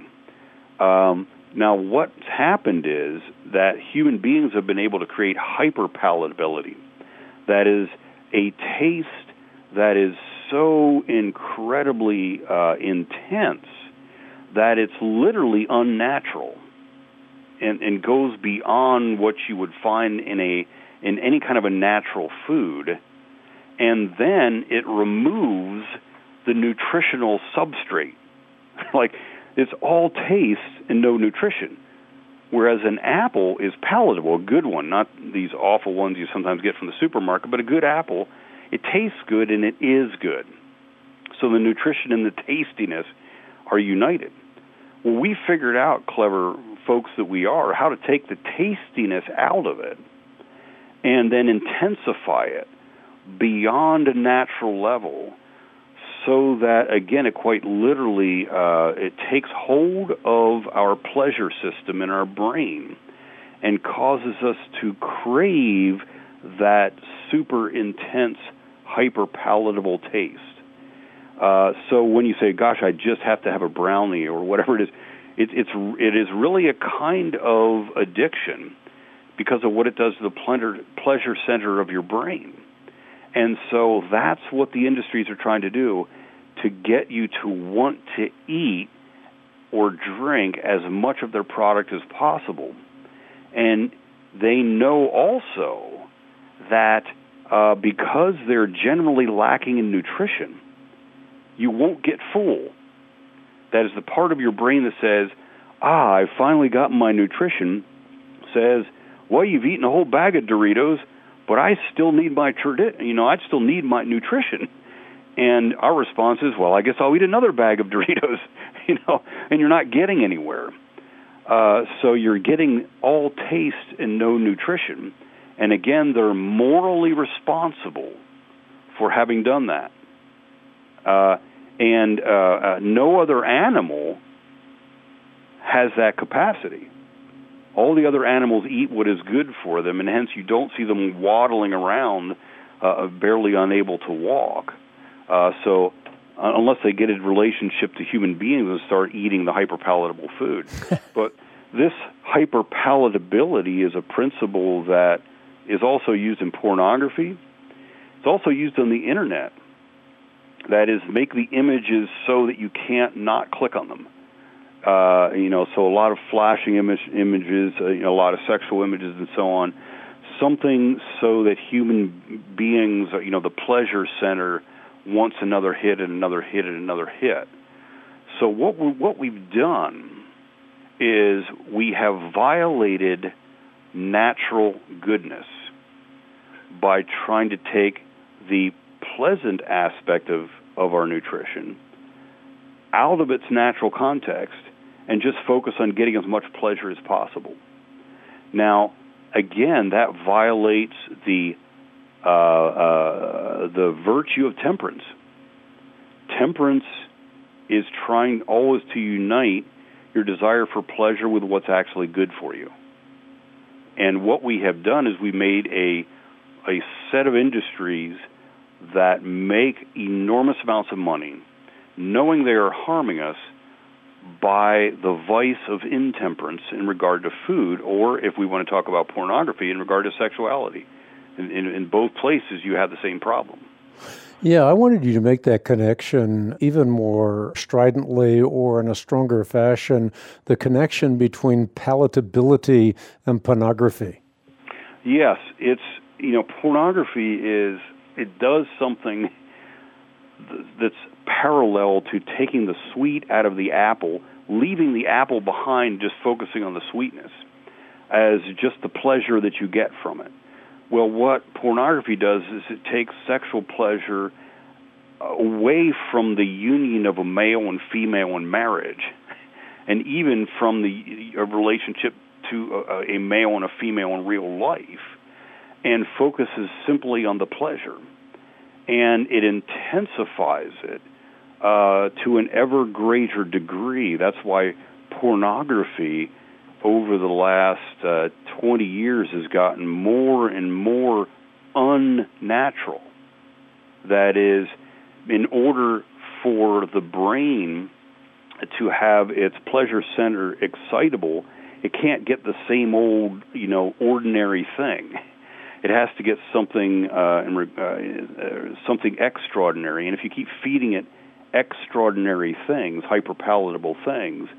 Um, now, what's happened is that human beings have been able to create hyperpalatability. That is a taste that is so incredibly uh, intense that it's literally unnatural and, and goes beyond what you would find in a in any kind of a natural food, and then it removes the nutritional substrate. Like, it's all taste and no nutrition. Whereas an apple is palatable, a good one, not these awful ones you sometimes get from the supermarket, but a good apple, it tastes good and it is good. So the nutrition and the tastiness are united. Well, we figured out, clever folks that we are, how to take the tastiness out of it and then intensify it beyond a natural level, so that, again, it quite literally, uh, it takes hold of our pleasure system in our brain and causes us to crave that super intense, hyper-palatable taste. Uh, so when you say, gosh, I just have to have a brownie or whatever it is, it, it's, it is really a kind of addiction because of what it does to the pleasure, pleasure center of your brain. And so that's what the industries are trying to do, to get you to want to eat or drink as much of their product as possible. And they know also that uh, because they're generally lacking in nutrition, you won't get full. That is the part of your brain that says, ah, I finally got my nutrition, says, well, you've eaten a whole bag of Doritos, but I still need my, you know, I still need my nutrition. And our response is, well, I guess I'll eat another bag of Doritos, you know, and you're not getting anywhere. Uh, so you're getting all taste and no nutrition. And again, they're morally responsible for having done that. Uh, and uh, uh, no other animal has that capacity. All the other animals eat what is good for them, and hence you don't see them waddling around, uh, barely unable to walk. Uh, so uh, unless they get a relationship to human beings and start eating the hyperpalatable food. But this hyperpalatability is a principle that is also used in pornography. It's also used on the Internet. That is, make the images so that you can't not click on them. Uh, you know, so a lot of flashing image, images, uh, you know, a lot of sexual images and so on. Something so that human beings, you know, the pleasure center wants another hit and another hit and another hit. So what we, what we've done is we have violated natural goodness by trying to take the pleasant aspect of, of our nutrition out of its natural context and just focus on getting as much pleasure as possible. Now, again, that violates the uh, uh, the virtue of temperance. Temperance is trying always to unite your desire for pleasure with what's actually good for you. And what we have done is we made a a set of industries that make enormous amounts of money, knowing they are harming us by the vice of intemperance in regard to food, or if we want to talk about pornography, in regard to sexuality. In, in, in both places, you have the same problem. Yeah, I wanted you to make that connection even more stridently or in a stronger fashion, the connection between palatability and pornography. Yes, it's, you know, pornography is, it does something that's parallel to taking the sweet out of the apple, leaving the apple behind, just focusing on the sweetness as just the pleasure that you get from it. Well, what pornography does is it takes sexual pleasure away from the union of a male and female in marriage, and even from the a relationship to a, a male and a female in real life, and focuses simply on the pleasure. And it intensifies it uh, to an ever greater degree. That's why pornography over the last uh, twenty years has gotten more and more unnatural. That is, in order for the brain to have its pleasure center excitable, it can't get the same old, you know, ordinary thing. It has to get something, uh, uh, something extraordinary. And if you keep feeding it extraordinary things, hyperpalatable things,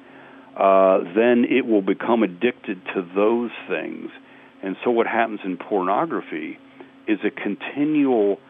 uh, then it will become addicted to those things. And so what happens in pornography is a continual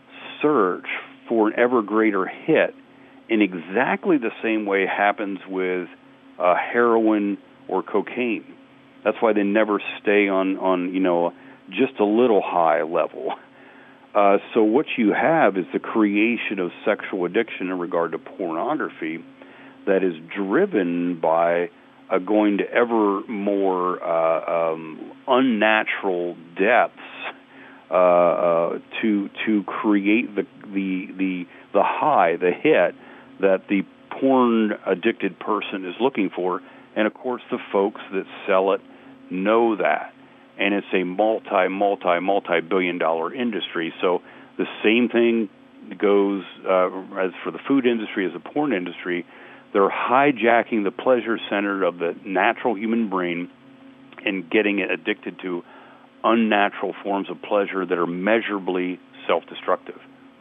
search for an ever greater hit in exactly the same way it happens with uh, heroin or cocaine. That's why they never stay on, on you know, just a little high level. Uh, so what you have is the creation of sexual addiction in regard to pornography that is driven by uh, going to ever more uh, um, unnatural depths uh, uh, to to create the, the the the high, the hit that the porn addicted person is looking for. And of course, the folks that sell it know that. And it's a multi, multi, multi-billion dollar industry. So the same thing goes uh, as for the food industry as the porn industry. They're hijacking the pleasure center of the natural human brain and getting it addicted to unnatural forms of pleasure that are measurably self-destructive.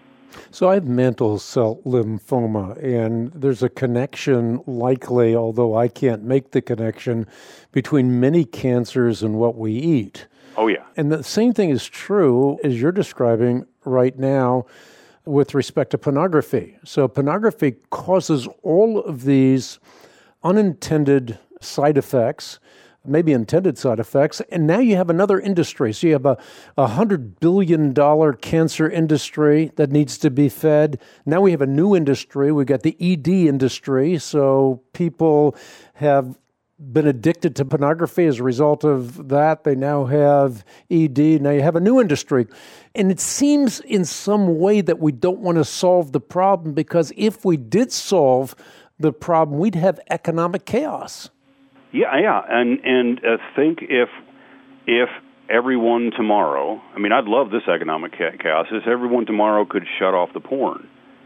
So I have mantle cell lymphoma, and there's a connection likely, although I can't make the connection, between many cancers and what we eat. Oh, yeah. And the same thing is true, as you're describing right now, with respect to pornography. So pornography causes all of these unintended side effects, maybe intended side effects, and now you have another industry. So you have a one hundred billion dollars cancer industry that needs to be fed. Now we have a new industry. We've got the E D industry, so people have been addicted to pornography as a result of that. They now have E D. Now you have a new industry. And it seems in some way that we don't want to solve the problem, because if we did solve the problem, we'd have economic chaos. Yeah, yeah, and and uh, think if if everyone tomorrow, I mean, I'd love this economic chaos. If everyone tomorrow could shut off the porn,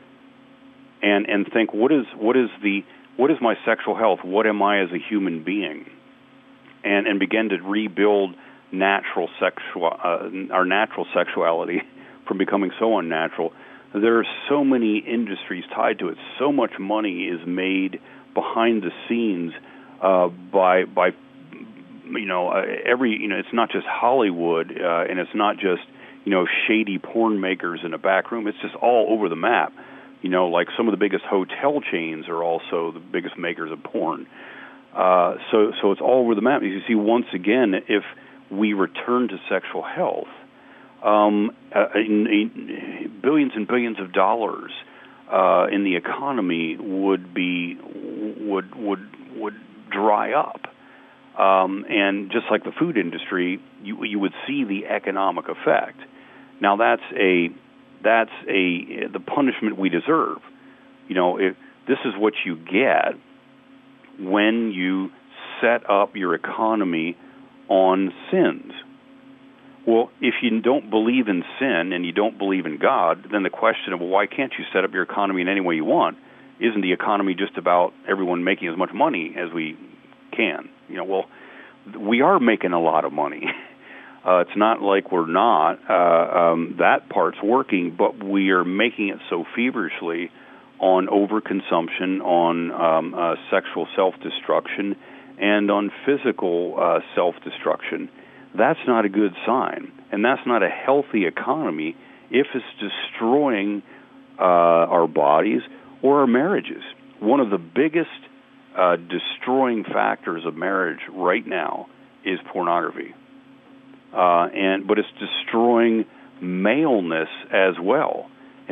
and and think what is what is the what is my sexual health? What am I as a human being? And and begin to rebuild natural sexual uh, our natural sexuality from becoming so unnatural. There are so many industries tied to it. So much money is made behind the scenes. Uh, by by you know uh, every you know it's not just Hollywood uh, and it's not just you know shady porn makers in a back room. It's just all over the map. You know, like some of the biggest hotel chains are also the biggest makers of porn. Uh, so so it's all over the map. You see, once again, if we return to sexual health, um, uh, in, in billions and billions of dollars uh, in the economy would be would would would dry up. Um, and just like the food industry, you, you would see the economic effect. Now that's a that's a the punishment we deserve. You know, if this is what you get when you set up your economy on sins. Well, if you don't believe in sin and you don't believe in God, then the question of, well, why can't you set up your economy in any way you want? Isn't the economy just about everyone making as much money as we can? You know, well, we are making a lot of money. Uh, it's not like we're not. Uh, um, that part's working, but we are making it so feverishly on overconsumption, on um, uh, sexual self-destruction, and on physical uh, self-destruction. That's not a good sign, and that's not a healthy economy if it's destroying uh, our bodies or our marriages. One of the biggest uh, destroying factors of marriage right now is pornography, uh, and but it's destroying maleness as well.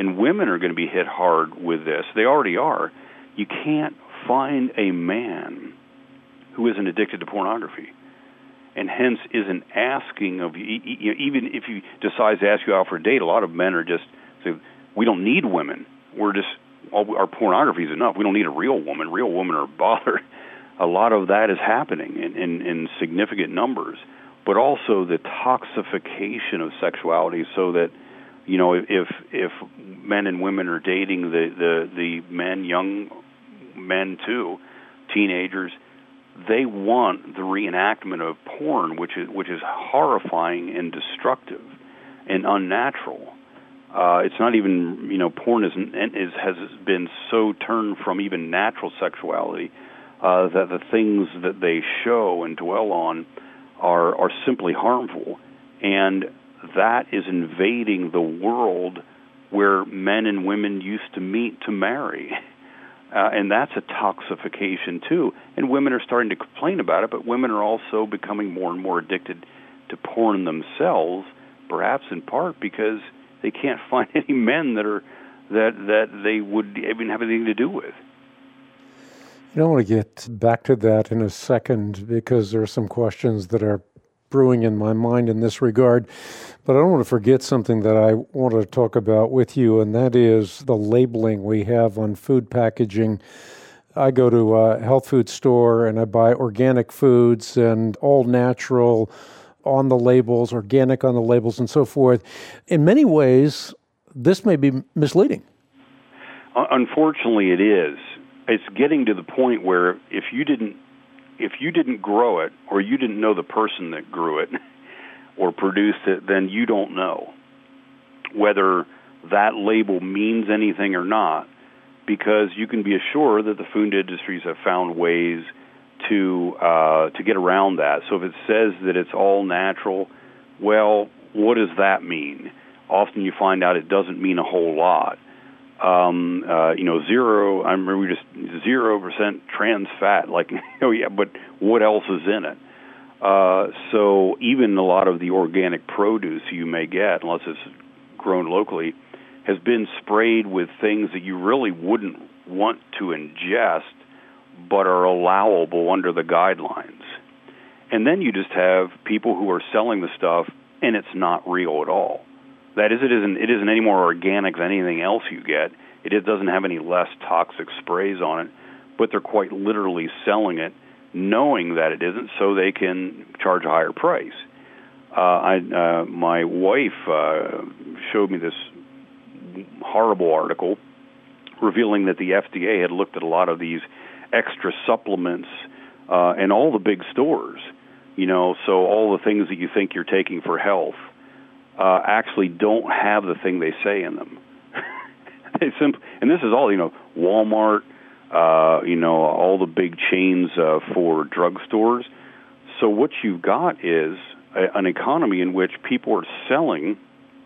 And women are going to be hit hard with this. They already are. You can't find a man who isn't addicted to pornography, and hence isn't asking of you. Even if he decides to ask you out for a date, a lot of men are just say, we don't need women. We're just, our pornography is enough. We don't need a real woman. Real women are bothered. A lot of that is happening in, in, in significant numbers, but also the toxification of sexuality, so that, you know, if if men and women are dating, the, the, the men, young men too, teenagers, they want the reenactment of porn, which is which is horrifying and destructive and unnatural. Uh, it's not even, you know, porn is, is has been so turned from even natural sexuality uh, that the things that they show and dwell on are are simply harmful, and that is invading the world where men and women used to meet to marry. Uh, and that's a toxification, too. And women are starting to complain about it, but women are also becoming more and more addicted to porn themselves, perhaps in part because they can't find any men that are that that they would even have anything to do with. You know, I want to get back to that in a second, because there are some questions that are brewing in my mind in this regard. But I don't want to forget something that I want to talk about with you, and that is the labeling we have on food packaging. I go to a health food store and I buy organic foods and all natural on the labels, organic on the labels, and so forth. In many ways, this may be misleading. Unfortunately, it is. It's getting to the point where if you didn't if you didn't grow it, or you didn't know the person that grew it or produced it, then you don't know whether that label means anything or not, because you can be assured that the food industries have found ways to uh, to get around that. So if it says that it's all natural, well, what does that mean? Often you find out it doesn't mean a whole lot. Um, uh, you know, zero, I remember we just zero percent trans fat, like, oh yeah, but what else is in it? Uh, so even a lot of the organic produce you may get, unless it's grown locally, has been sprayed with things that you really wouldn't want to ingest, but are allowable under the guidelines. And then you just have people who are selling the stuff, and it's not real at all. That is, it isn't, it isn't any more organic than anything else you get. It, it doesn't have any less toxic sprays on it, but they're quite literally selling it, knowing that it isn't, so they can charge a higher price. Uh, I, uh, my wife uh, showed me this horrible article revealing that the F D A had looked at a lot of these extra supplements uh, in all the big stores, you know, so all the things that you think you're taking for health uh, actually don't have the thing they say in them. They simply, and this is all, you know, Walmart, uh, you know, all the big chains uh, for drugstores. So what you've got is a, an economy in which people are selling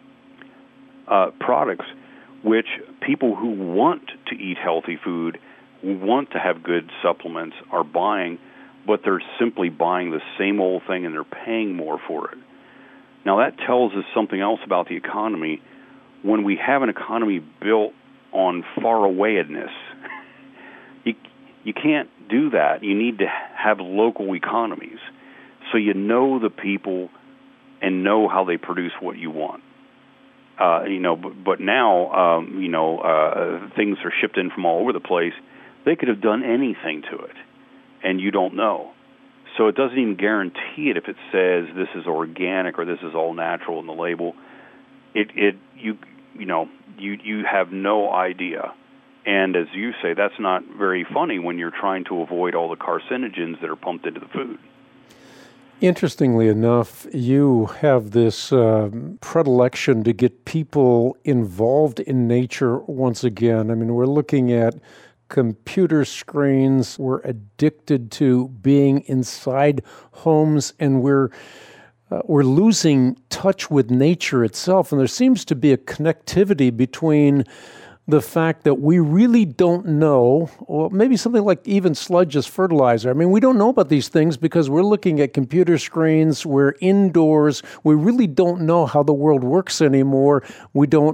uh, products which people who want to eat healthy food, want to have good supplements, are buying, but they're simply buying the same old thing and they're paying more for it. Now that tells us something else about the economy. When we have an economy built on far-awayedness, you, you can't do that. You need to have local economies so you know the people and know how they produce what you want. Uh, you know, but, but now, um, you know, uh, things are shipped in from all over the place. They could have done anything to it, and you don't know. So it doesn't even guarantee it if it says this is organic or this is all natural in the label. It, it, you, you know, you you have no idea. And as you say, that's not very funny when you're trying to avoid all the carcinogens that are pumped into the food. Interestingly enough, you have this uh, predilection to get people involved in nature once again. I mean, we're looking at computer screens. We're addicted to being inside homes, and we're uh, we're losing touch with nature itself. And there seems to be a connectivity between the fact that we really don't know, or maybe something like even sludge as fertilizer. I mean, we don't know about these things because we're looking at computer screens, we're indoors, we really don't know how the world works anymore. We don't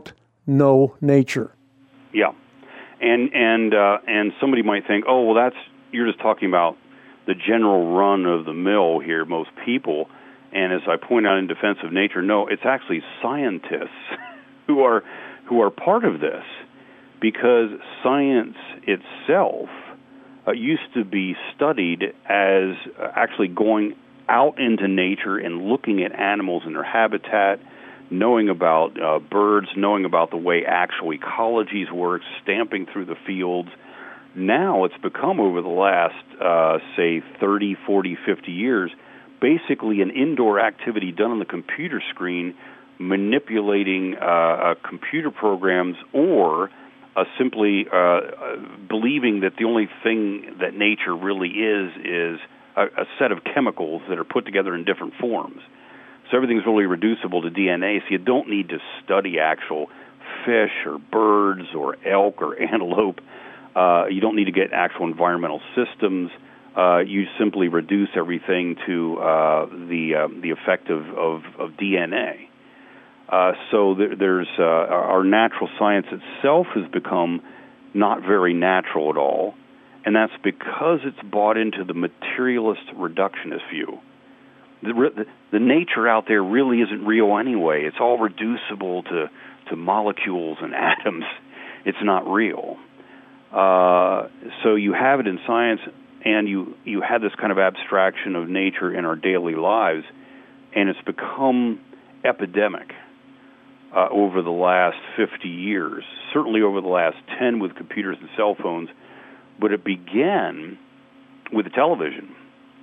know nature. Yeah, and and uh, and somebody might think, oh, well, that's you're just talking about the general run of the mill here, most people. And as I point out in Defense of Nature, no, it's actually scientists who are who are part of this, because science itself uh, used to be studied as uh, actually going out into nature and looking at animals in their habitat, knowing about uh, birds, knowing about the way actual ecologies work, stamping through the fields. Now it's become, over the last, uh, say, thirty, forty, fifty years, basically an indoor activity done on the computer screen, manipulating uh, uh, computer programs, or uh, simply uh, uh, believing that the only thing that nature really is is a, a set of chemicals that are put together in different forms. So everything's really reducible to D N A, so you don't need to study actual fish or birds or elk or antelope. Uh, you don't need to get actual environmental systems. Uh, you simply reduce everything to uh, the uh, the effect of, of, of D N A. Uh, so there, there's uh, our natural science itself has become not very natural at all, and that's because it's bought into the materialist reductionist view. The, the, the nature out there really isn't real anyway. It's all reducible to, to molecules and atoms. It's not real. Uh, so you have it in science, and you, you have this kind of abstraction of nature in our daily lives, and it's become epidemic uh, over the last fifty years, certainly over the last ten with computers and cell phones, but it began with the television.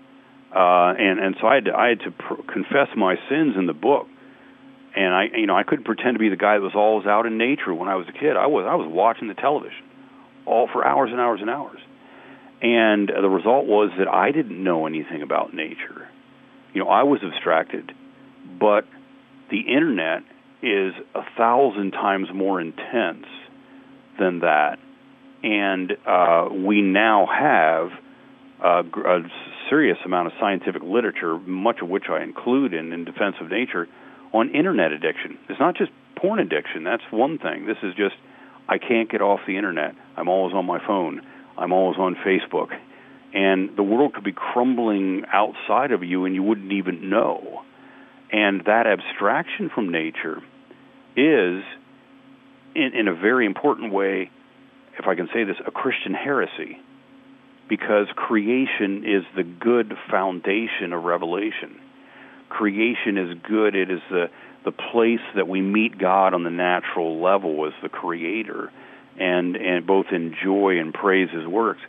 Uh, and, and so I had to, I had to pr- confess my sins in the book. And I, you know, I couldn't pretend to be the guy that was always out in nature when I was a kid. I was, I was watching the television all for hours and hours and hours. And the result was that I didn't know anything about nature. You know, I was abstracted, but the internet is a thousand times more intense than that. And uh, we now have a, a serious amount of scientific literature, much of which I include in, in Defense of Nature, on internet addiction. It's not just porn addiction. That's one thing. This is just, I can't get off the internet. I'm always on my phone. I'm always on Facebook. And the world could be crumbling outside of you and you wouldn't even know. And that abstraction from nature is, in, in a very important way, if I can say this, a Christian heresy. Because creation is the good foundation of revelation. Creation is good. It is the, the place that we meet God on the natural level as the Creator, and, and both enjoy and praise His works.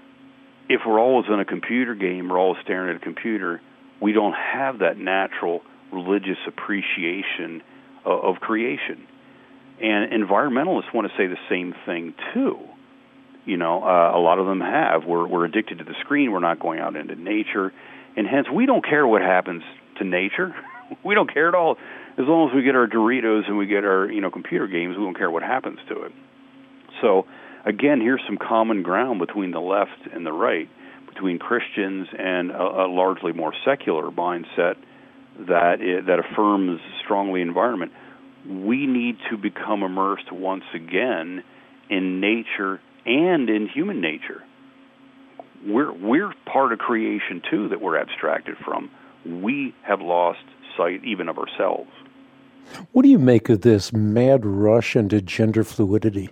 If we're always in a computer game, we're always staring at a computer, we don't have that natural religious appreciation of, of creation. And environmentalists want to say the same thing, too. You know, uh, a lot of them have. We're, we're addicted to the screen. We're not going out into nature. And hence, we don't care what happens to nature. We don't care at all. As long as we get our Doritos and we get our, you know, computer games, we don't care what happens to it. So, again, here's some common ground between the left and the right, between Christians and a, a largely more secular mindset that it, that affirms strongly environment. We need to become immersed once again in nature and in human nature. We're we're part of creation, too, that we're abstracted from. We have lost sight even of ourselves. What do you make of this mad rush into gender fluidity?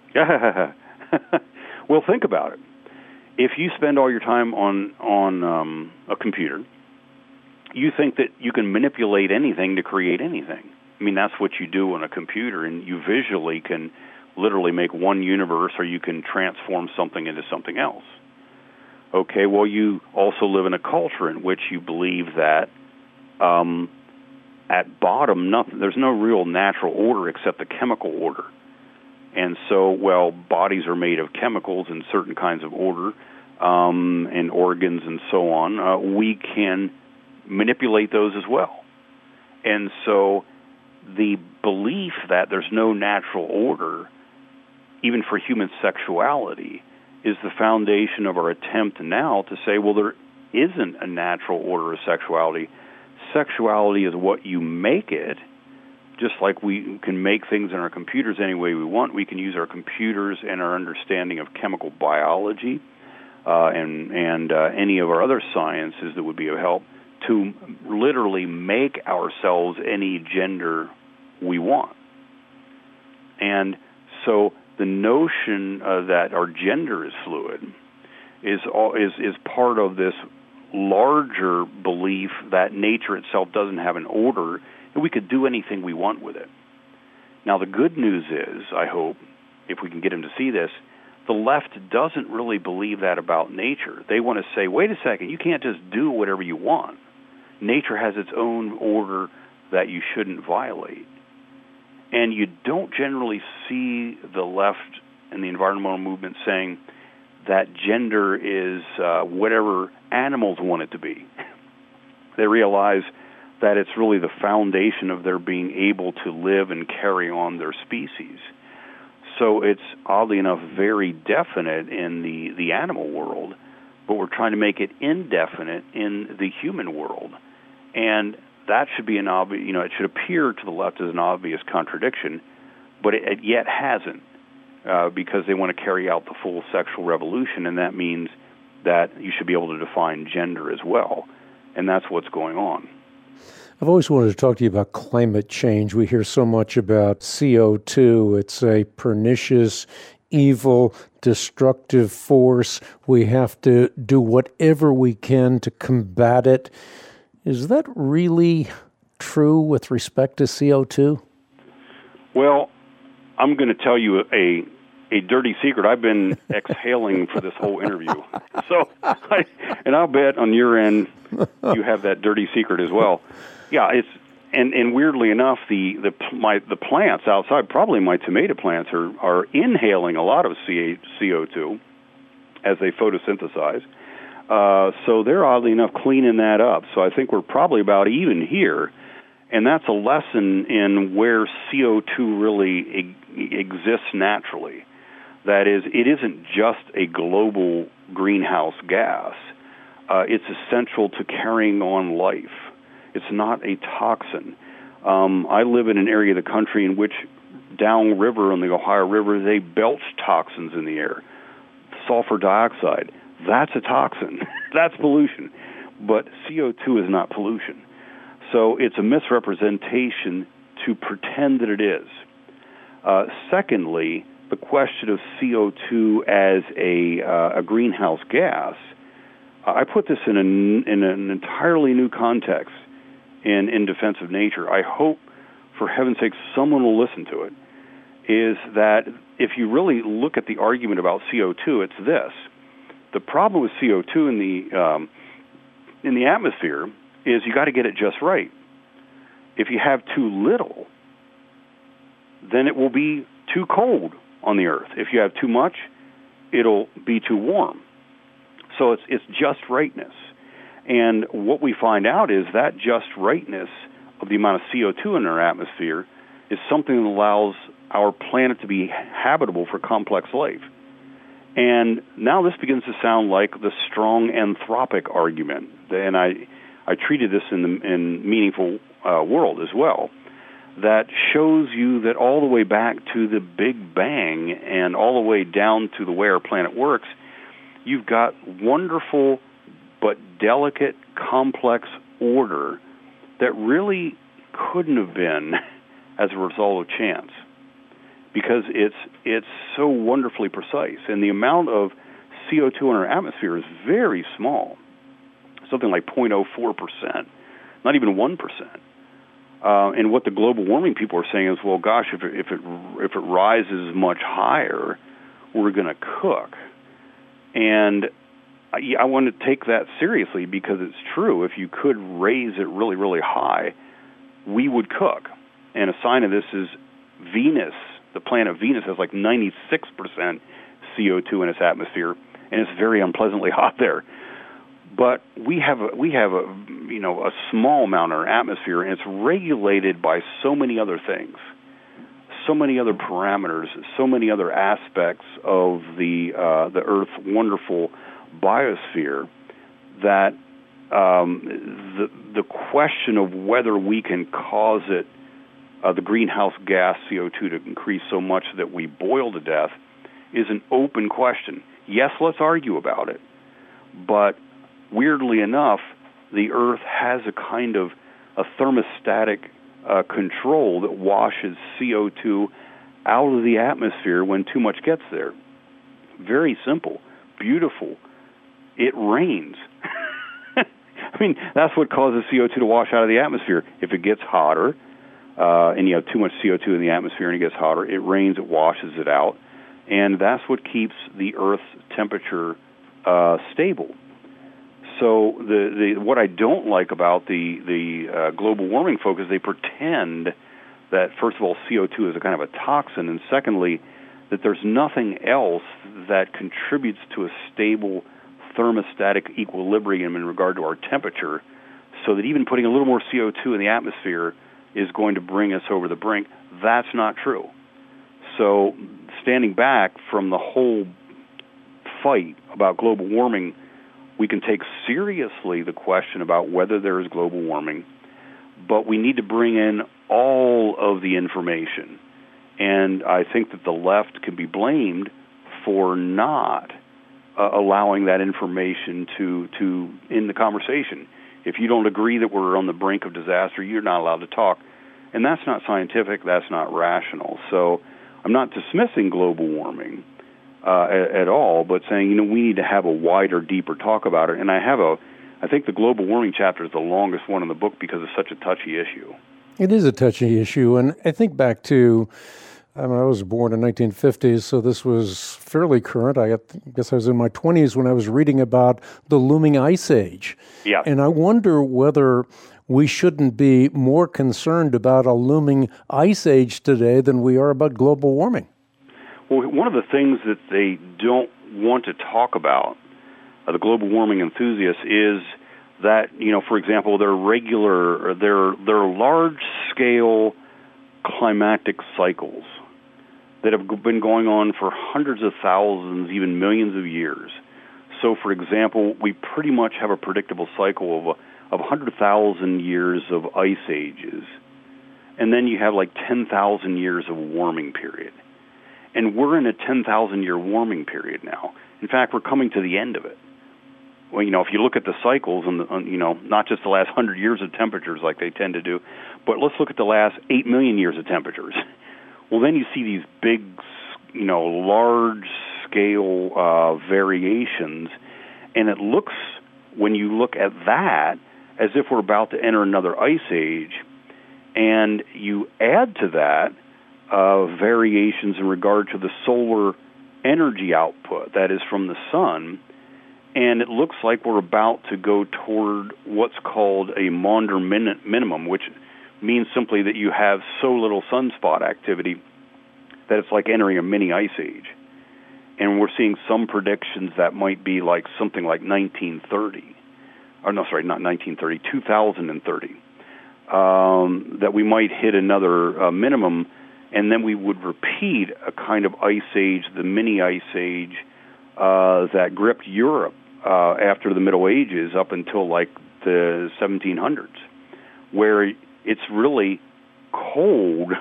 Well, think about it. If you spend all your time on, on um, a computer, you think that you can manipulate anything to create anything. I mean, that's what you do on a computer, and you visually can literally make one universe, or you can transform something into something else. Okay, well, you also live in a culture in which you believe that um, at bottom, nothing, there's no real natural order except the chemical order. And so, well, bodies are made of chemicals in certain kinds of order, um, and organs and so on. Uh, we can manipulate those as well. And so the belief that there's no natural order, even for human sexuality, is the foundation of our attempt now to say, well, there isn't a natural order of sexuality. Sexuality is what you make it just like we can make things in our computers any way we want, we can use our computers and our understanding of chemical biology uh, and, and uh, any of our other sciences that would be of help to literally make ourselves any gender we want. And so the notion uh, that our gender is fluid is, all, is is part of this larger belief that nature itself doesn't have an order and we could do anything we want with it. Now, the good news is, I hope, if we can get him to see this, the left doesn't really believe that about nature. They want to say, wait a second, you can't just do whatever you want. Nature has its own order that you shouldn't violate. And you don't generally see the left and the environmental movement saying that gender is uh, whatever animals want it to be. They realize that it's really the foundation of their being able to live and carry on their species. So it's, oddly enough, very definite in the, the animal world, but we're trying to make it indefinite in the human world. And that should be an obvious, you know, it should appear to the left as an obvious contradiction, but it, it yet hasn't, uh, because they want to carry out the full sexual revolution, and that means that you should be able to define gender as well, and that's what's going on. I've always wanted to talk to you about climate change. We hear so much about C O two. It's a pernicious, evil, destructive force. We have to do whatever we can to combat it. Is that really true with respect to C O two? Well, I'm going to tell you a a dirty secret. I've been exhaling for this whole interview. So, I, and I'll bet on your end you have that dirty secret as well. Yeah, it's and, and weirdly enough, the the my the plants outside, probably my tomato plants, are are inhaling a lot of C O two as they photosynthesize. Uh, so they're oddly enough cleaning that up. So I think we're probably about even here, and that's a lesson in where C O two really e- exists naturally. That is, it isn't just a global greenhouse gas. Uh, it's essential to carrying on life. It's not a toxin. Um, I live in an area of the country in which downriver on the Ohio River, they belch toxins in the air. Sulfur dioxide, that's a toxin. That's pollution. But C O two is not pollution. So it's a misrepresentation to pretend that it is. Uh, secondly, the question of C O two as a, uh, a greenhouse gas, uh, I put this in, a, in an entirely new context. In, in defense of nature, I hope, for heaven's sake, someone will listen to it, is that if you really look at the argument about C O two, it's this. The problem with C O two in the um, in the atmosphere is you got to get it just right. If you have too little, then it will be too cold on the Earth. If you have too much, it'll be too warm. So it's it's just rightness. And what we find out is that just rightness of the amount of C O two in our atmosphere is something that allows our planet to be habitable for complex life. And now this begins to sound like the strong anthropic argument. And I, I treated this in the in Meaningful uh, World as well, that shows you that all the way back to the Big Bang and all the way down to the way our planet works, you've got wonderful but delicate, complex order that really couldn't have been as a result of chance, because it's it's so wonderfully precise. And the amount of C O two in our atmosphere is very small, something like zero point zero four percent, not even one percent. Uh, and what the global warming people are saying is, well, gosh, if it, if it, if it rises much higher, we're going to cook. And I, I want to take that seriously, because it's true. If you could raise it really, really high, we would cook. And a sign of this is Venus. The planet Venus has like ninety-six percent C O two in its atmosphere, and it's very unpleasantly hot there. But we have a, we have a you know a small amount in our atmosphere, and it's regulated by so many other things, so many other parameters, so many other aspects of the uh, the Earth's wonderful biosphere, that um, the the question of whether we can cause it uh, the greenhouse gas C O two to increase so much that we boil to death is an open question. Yes, let's argue about it. But weirdly enough, the Earth has a kind of a thermostatic uh, control that washes C O two out of the atmosphere when too much gets there. Very simple, beautiful. It rains. I mean, that's what causes C O two to wash out of the atmosphere. If it gets hotter, uh, and you have too much C O two in the atmosphere and it gets hotter, it rains, it washes it out, and that's what keeps the Earth's temperature uh, stable. So the, the what I don't like about the, the uh, global warming folk is they pretend that, first of all, C O two is a kind of a toxin, and secondly, that there's nothing else that contributes to a stable thermostatic equilibrium in regard to our temperature, so that even putting a little more C O two in the atmosphere is going to bring us over the brink. That's not true. So standing back from the whole fight about global warming, we can take seriously the question about whether there is global warming, but we need to bring in all of the information. And I think that the left can be blamed for not uh, allowing that information to, to in the conversation. If you don't agree that we're on the brink of disaster, you're not allowed to talk. And that's not scientific, that's not rational. So I'm not dismissing global warming uh, at, at all, but saying, you know, we need to have a wider, deeper talk about it. And I have a, I think the global warming chapter is the longest one in the book because it's such a touchy issue. It is a touchy issue, and I think back to, I mean, I was born in nineteen fifties, so this was fairly current. I guess I was in my twenties when I was reading about the looming ice age. Yeah. And I wonder whether we shouldn't be more concerned about a looming ice age today than we are about global warming. Well, one of the things that they don't want to talk about, uh, the global warming enthusiasts, is that, you know, for example, they're regular, or they're, they're large-scale climatic cycles that have been going on for hundreds of thousands, even millions of years. So, for example, we pretty much have a predictable cycle of, a, of one hundred thousand years of ice ages, and then you have like ten thousand years of warming period. And we're in a ten thousand year warming period now. In fact, we're coming to the end of it. Well, you know, if you look at the cycles, and, the, you know, not just the last one hundred years of temperatures like they tend to do, but let's look at the last eight million years of temperatures. Well, then you see these big, you know, large-scale uh, variations, and it looks, when you look at that, as if we're about to enter another ice age, and you add to that uh, variations in regard to the solar energy output, that is from the sun, and it looks like we're about to go toward what's called a Maunder min- minimum, which means simply that you have so little sunspot activity that it's like entering a mini ice age. And we're seeing some predictions that might be like something like nineteen thirty. Or no, sorry, not nineteen thirty, two thousand thirty. Um, that we might hit another uh, minimum, and then we would repeat a kind of ice age, the mini ice age, uh, that gripped Europe uh, after the Middle Ages up until like the seventeen hundreds, where it's really cold,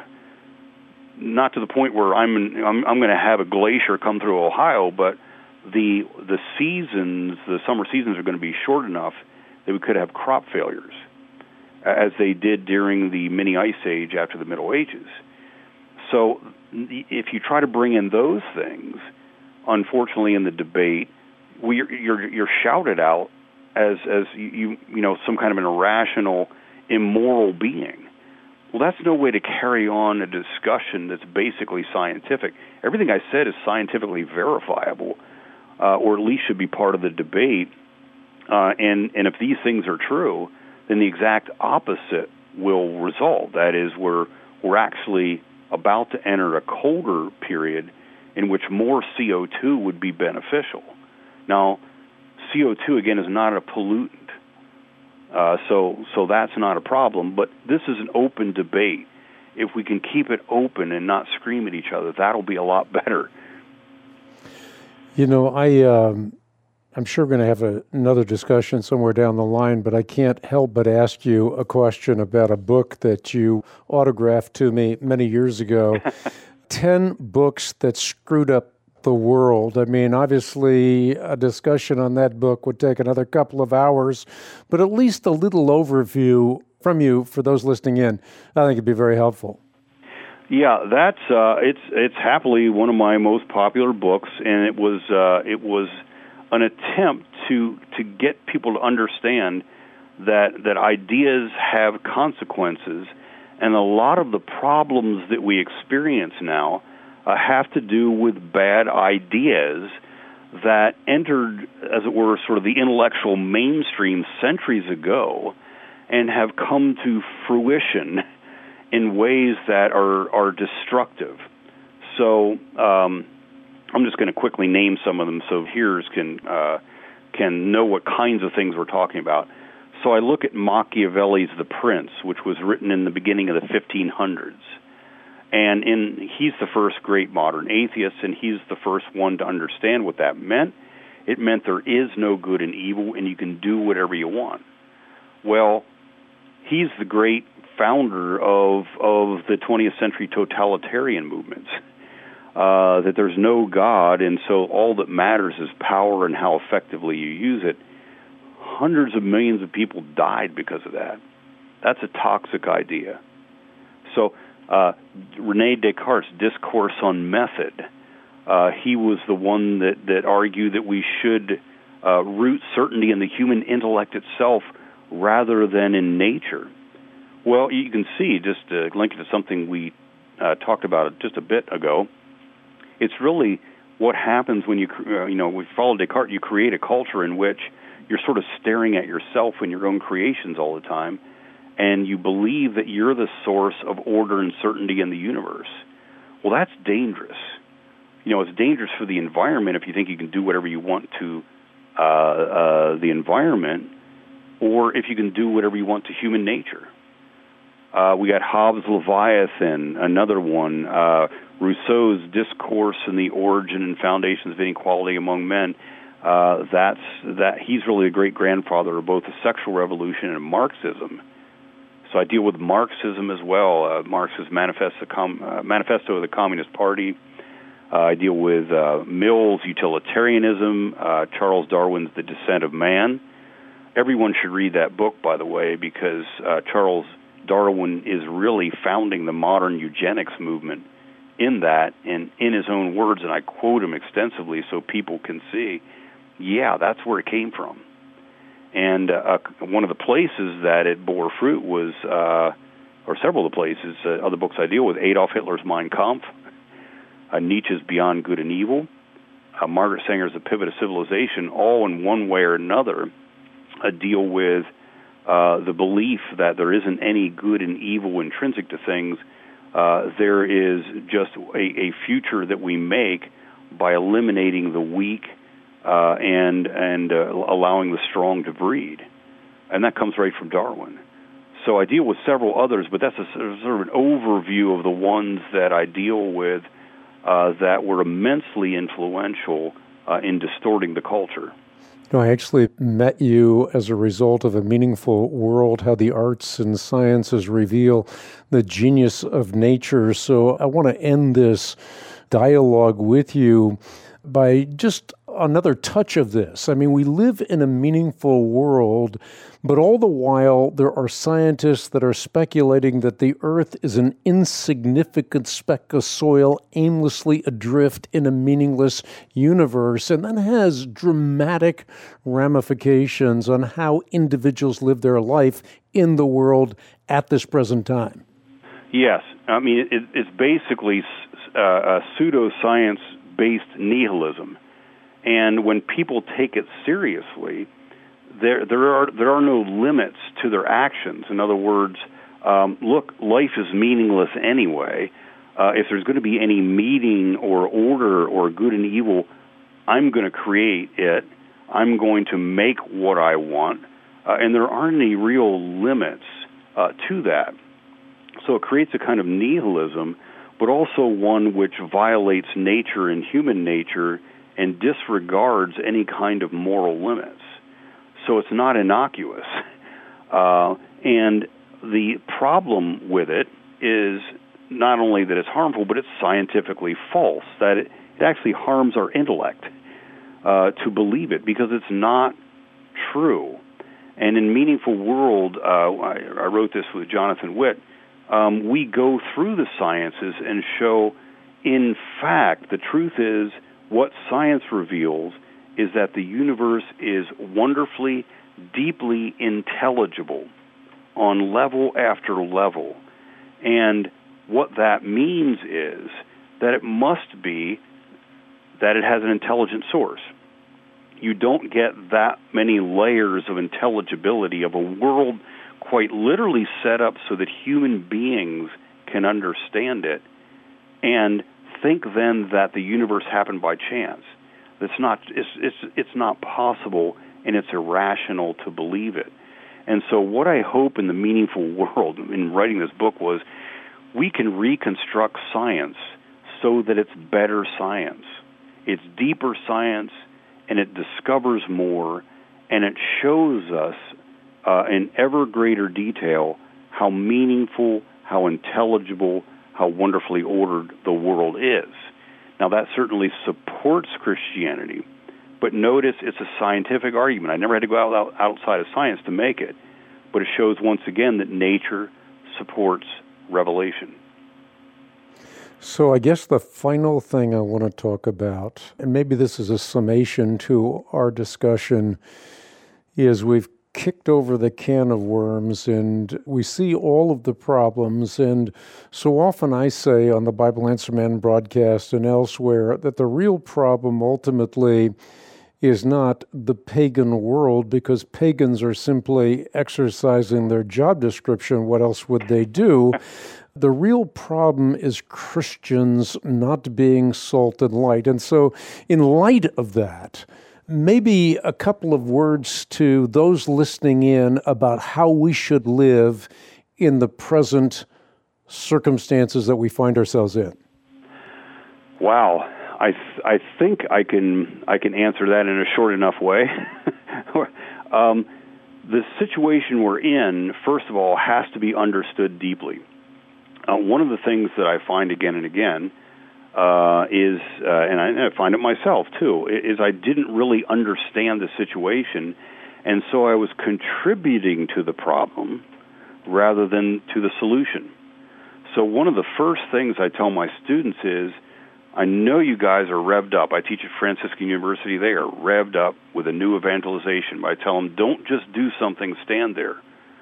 not to the point where I'm I'm, I'm going to have a glacier come through Ohio, but the the seasons, the summer seasons, are going to be short enough that we could have crop failures, as they did during the mini ice age after the Middle Ages. So if you try to bring in those things, unfortunately, in the debate, we, you're you're shouted out as as you you know some kind of an irrational, immoral being. Well, that's no way to carry on a discussion that's basically scientific. Everything I said is scientifically verifiable, uh, or at least should be part of the debate. Uh, and and if these things are true, then the exact opposite will result. That is, we're we're actually about to enter a colder period in which more C O two would be beneficial. Now, C O two, again, is not a pollutant, uh, so so that's not a problem, but this is an open debate. If we can keep it open and not scream at each other, that'll be a lot better. You know, I um, I'm sure we're going to have a, another discussion somewhere down the line, but I can't help but ask you a question about a book that you autographed to me many years ago. Ten books that screwed up the world. I mean, obviously, a discussion on that book would take another couple of hours, but at least a little overview from you for those listening in, I think it'd be very helpful. Yeah, that's uh, it's it's happily one of my most popular books, and it was uh, it was an attempt to to get people to understand that that ideas have consequences, and a lot of the problems that we experience now uh, have to do with bad ideas that entered, as it were, sort of the intellectual mainstream centuries ago, and have come to fruition in ways that are, are destructive. So um, I'm just going to quickly name some of them so hearers can uh, can know what kinds of things we're talking about. So I look at Machiavelli's The Prince, which was written in the beginning of the fifteen hundreds. And in he's the first great modern atheist, and he's the first one to understand what that meant. It meant there is no good and evil, and you can do whatever you want. Well, he's the great founder of of the twentieth century totalitarian movements, uh, that there's no God, and so all that matters is power and how effectively you use it. Hundreds of millions of people died because of that. That's a toxic idea. So uh, René Descartes' Discourse on Method, uh, he was the one that, that argued that we should uh, root certainty in the human intellect itself rather than in nature. Well, you can see, just to link it to something we uh, talked about just a bit ago, it's really what happens when you, uh, you know, we follow Descartes, you create a culture in which you're sort of staring at yourself and your own creations all the time, and you believe that you're the source of order and certainty in the universe. Well, that's dangerous. You know, it's dangerous for the environment if you think you can do whatever you want to uh, uh, the environment, or if you can do whatever you want to human nature. Uh, we got Hobbes' Leviathan, another one, uh, Rousseau's Discourse on the Origin and Foundations of Inequality Among Men. Uh, that's that. He's really a great-grandfather of both the sexual revolution and Marxism. So I deal with Marxism as well. Uh, Marx's Manifesto, Com- uh, Manifesto of the Communist Party. Uh, I deal with uh, Mill's Utilitarianism, uh, Charles Darwin's The Descent of Man. Everyone should read that book, by the way, because uh, Charles Darwin is really founding the modern eugenics movement in that, and in his own words, and I quote him extensively so people can see, yeah, that's where it came from. And uh, one of the places that it bore fruit was, uh, or several of the places, uh, other books I deal with, Adolf Hitler's Mein Kampf, uh, Nietzsche's Beyond Good and Evil, uh, Margaret Sanger's The Pivot of Civilization, all in one way or another uh, deal with uh, the belief that there isn't any good and evil intrinsic to things. Uh, there is just a, a future that we make by eliminating the weak uh, and and uh, allowing the strong to breed. And that comes right from Darwin. So I deal with several others, but that's a sort of an overview of the ones that I deal with uh, that were immensely influential uh, in distorting the culture. No, I actually met you as a result of A Meaningful World, How the Arts and Sciences Reveal the Genius of Nature. So I want to end this dialogue with you by just another touch of this. I mean, we live in a meaningful world, but all the while there are scientists that are speculating that the Earth is an insignificant speck of soil aimlessly adrift in a meaningless universe, and that has dramatic ramifications on how individuals live their life in the world at this present time. Yes. I mean, it, it's basically uh, a pseudoscience-based nihilism. And when people take it seriously, there there are there are no limits to their actions. In other words, um, look, life is meaningless anyway. Uh, if there's going to be any meaning or order or good and evil, I'm going to create it. I'm going to make what I want, uh, and there aren't any real limits uh, to that. So it creates a kind of nihilism, but also one which violates nature and human nature and disregards any kind of moral limits. So it's not innocuous. Uh, and the problem with it is not only that it's harmful, but it's scientifically false, that it, it actually harms our intellect uh, to believe it, because it's not true. And in Meaningful World, uh, I, I wrote this with Jonathan Witt, um, we go through the sciences and show, in fact, the truth is, what science reveals is that the universe is wonderfully, deeply intelligible on level after level. And what that means is that it must be that it has an intelligent source. You don't get that many layers of intelligibility of a world quite literally set up so that human beings can understand it and think then that the universe happened by chance. That's not, it's, it's, it's not possible, and it's irrational to believe it. And so what I hope in the Meaningful World, in writing this book, was we can reconstruct science so that it's better science. It's deeper science, and it discovers more, and it shows us uh, in ever greater detail how meaningful, how intelligible, how wonderfully ordered the world is. Now, that certainly supports Christianity, but notice it's a scientific argument. I never had to go out, outside of science to make it, but it shows once again that nature supports revelation. So I guess the final thing I want to talk about, and maybe this is a summation to our discussion, is we've kicked over the can of worms and we see all of the problems. And so often I say on the Bible Answer Man broadcast and elsewhere that the real problem ultimately is not the pagan world, because pagans are simply exercising their job description. What else would they do? The real problem is Christians not being salt and light. And so in light of that, maybe a couple of words to those listening in about how we should live in the present circumstances that we find ourselves in. Wow. I th- I think I can I can answer that in a short enough way. um, the situation we're in, first of all, has to be understood deeply. Uh, one of the things that I find again and again uh, is, uh, and I, and I find it myself too, is I didn't really understand the situation, and so I was contributing to the problem rather than to the solution. So one of the first things I tell my students is, I know you guys are revved up. I teach at Franciscan University. They are revved up with a new evangelization. But I tell them, don't just do something, stand there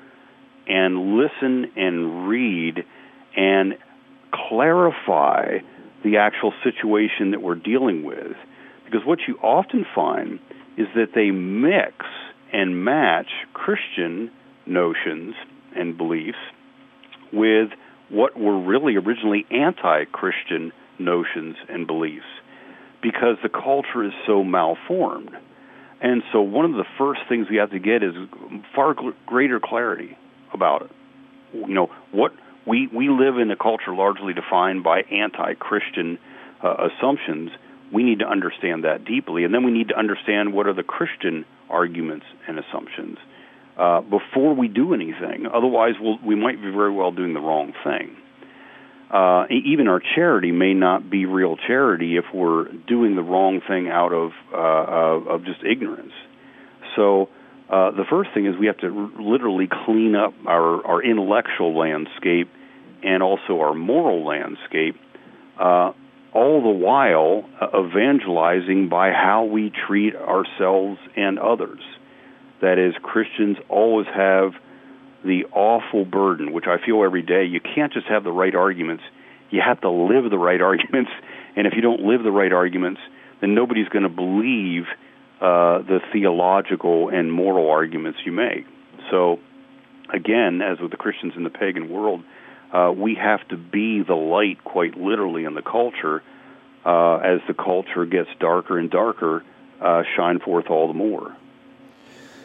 and listen and read and clarify the actual situation that we're dealing with. Because what you often find is that they mix and match Christian notions and beliefs with what were really originally anti-Christian notions and beliefs, because the culture is so malformed. And so one of the first things we have to get is far greater clarity about it. You know, what we we live in a culture largely defined by anti-Christian uh, assumptions. We need to understand that deeply, and then we need to understand what are the Christian arguments and assumptions uh, before we do anything. Otherwise, we'll, we might be very well doing the wrong thing. Uh, even our charity may not be real charity if we're doing the wrong thing out of uh, of, of just ignorance. So uh, the first thing is we have to r- literally clean up our, our intellectual landscape and also our moral landscape, uh, all the while uh, evangelizing by how we treat ourselves and others. That is, Christians always have the awful burden, which I feel every day. You can't just have the right arguments. You have to live the right arguments. And if you don't live the right arguments, then nobody's going to believe uh, the theological and moral arguments you make. So, again, as with the Christians in the pagan world, uh, we have to be the light, quite literally, in the culture. Uh, as the culture gets darker and darker, uh, shine forth all the more.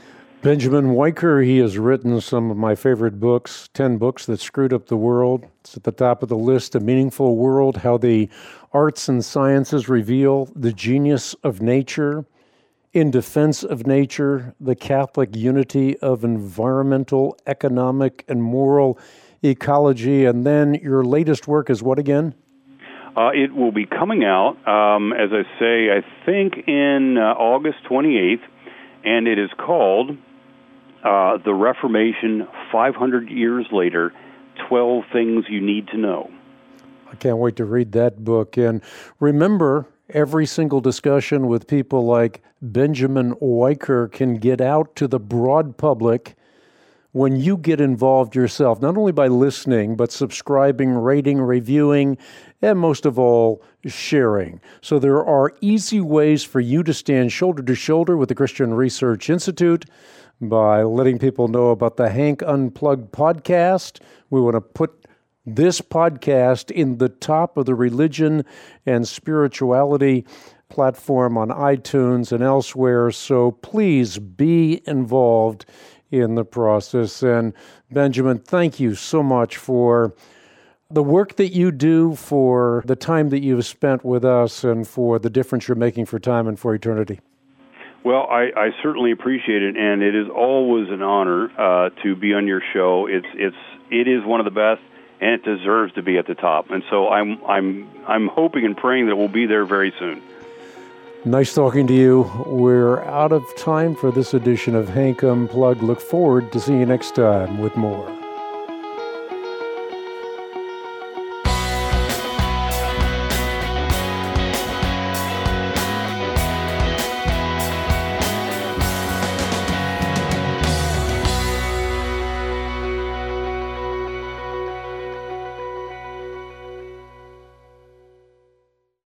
Benjamin Wiker, he has written some of my favorite books, ten books that screwed up the world. It's at the top of the list, A Meaningful World, How the Arts and Sciences Reveal the Genius of Nature, In Defense of Nature, The Catholic Unity of Environmental, Economic, and Moral Ecology. And then your latest work is what again? Uh, it will be coming out, um, as I say, I think in uh, August twenty-eighth, and it is called uh, The Reformation five hundred Years Later, twelve Things You Need to Know. I can't wait to read that book. And remember, every single discussion with people like Benjamin Wiker can get out to the broad public when you get involved yourself, not only by listening, but subscribing, rating, reviewing, and most of all, sharing. So there are easy ways for you to stand shoulder to shoulder with the Christian Research Institute by letting people know about the Hank Unplugged podcast. We want to put this podcast in the top of the religion and spirituality platform on iTunes and elsewhere. So please be involved in the process. And Benjamin, thank you so much for the work that you do, for the time that you've spent with us, and for the difference you're making for time and for eternity. Well, I, I certainly appreciate it, and it is always an honor uh, to be on your show. It's it's it is one of the best, and it deserves to be at the top. And so I'm I'm I'm hoping and praying that we'll be there very soon. Nice talking to you. We're out of time for this edition of Hank Unplugged. Look forward to seeing you next time with more.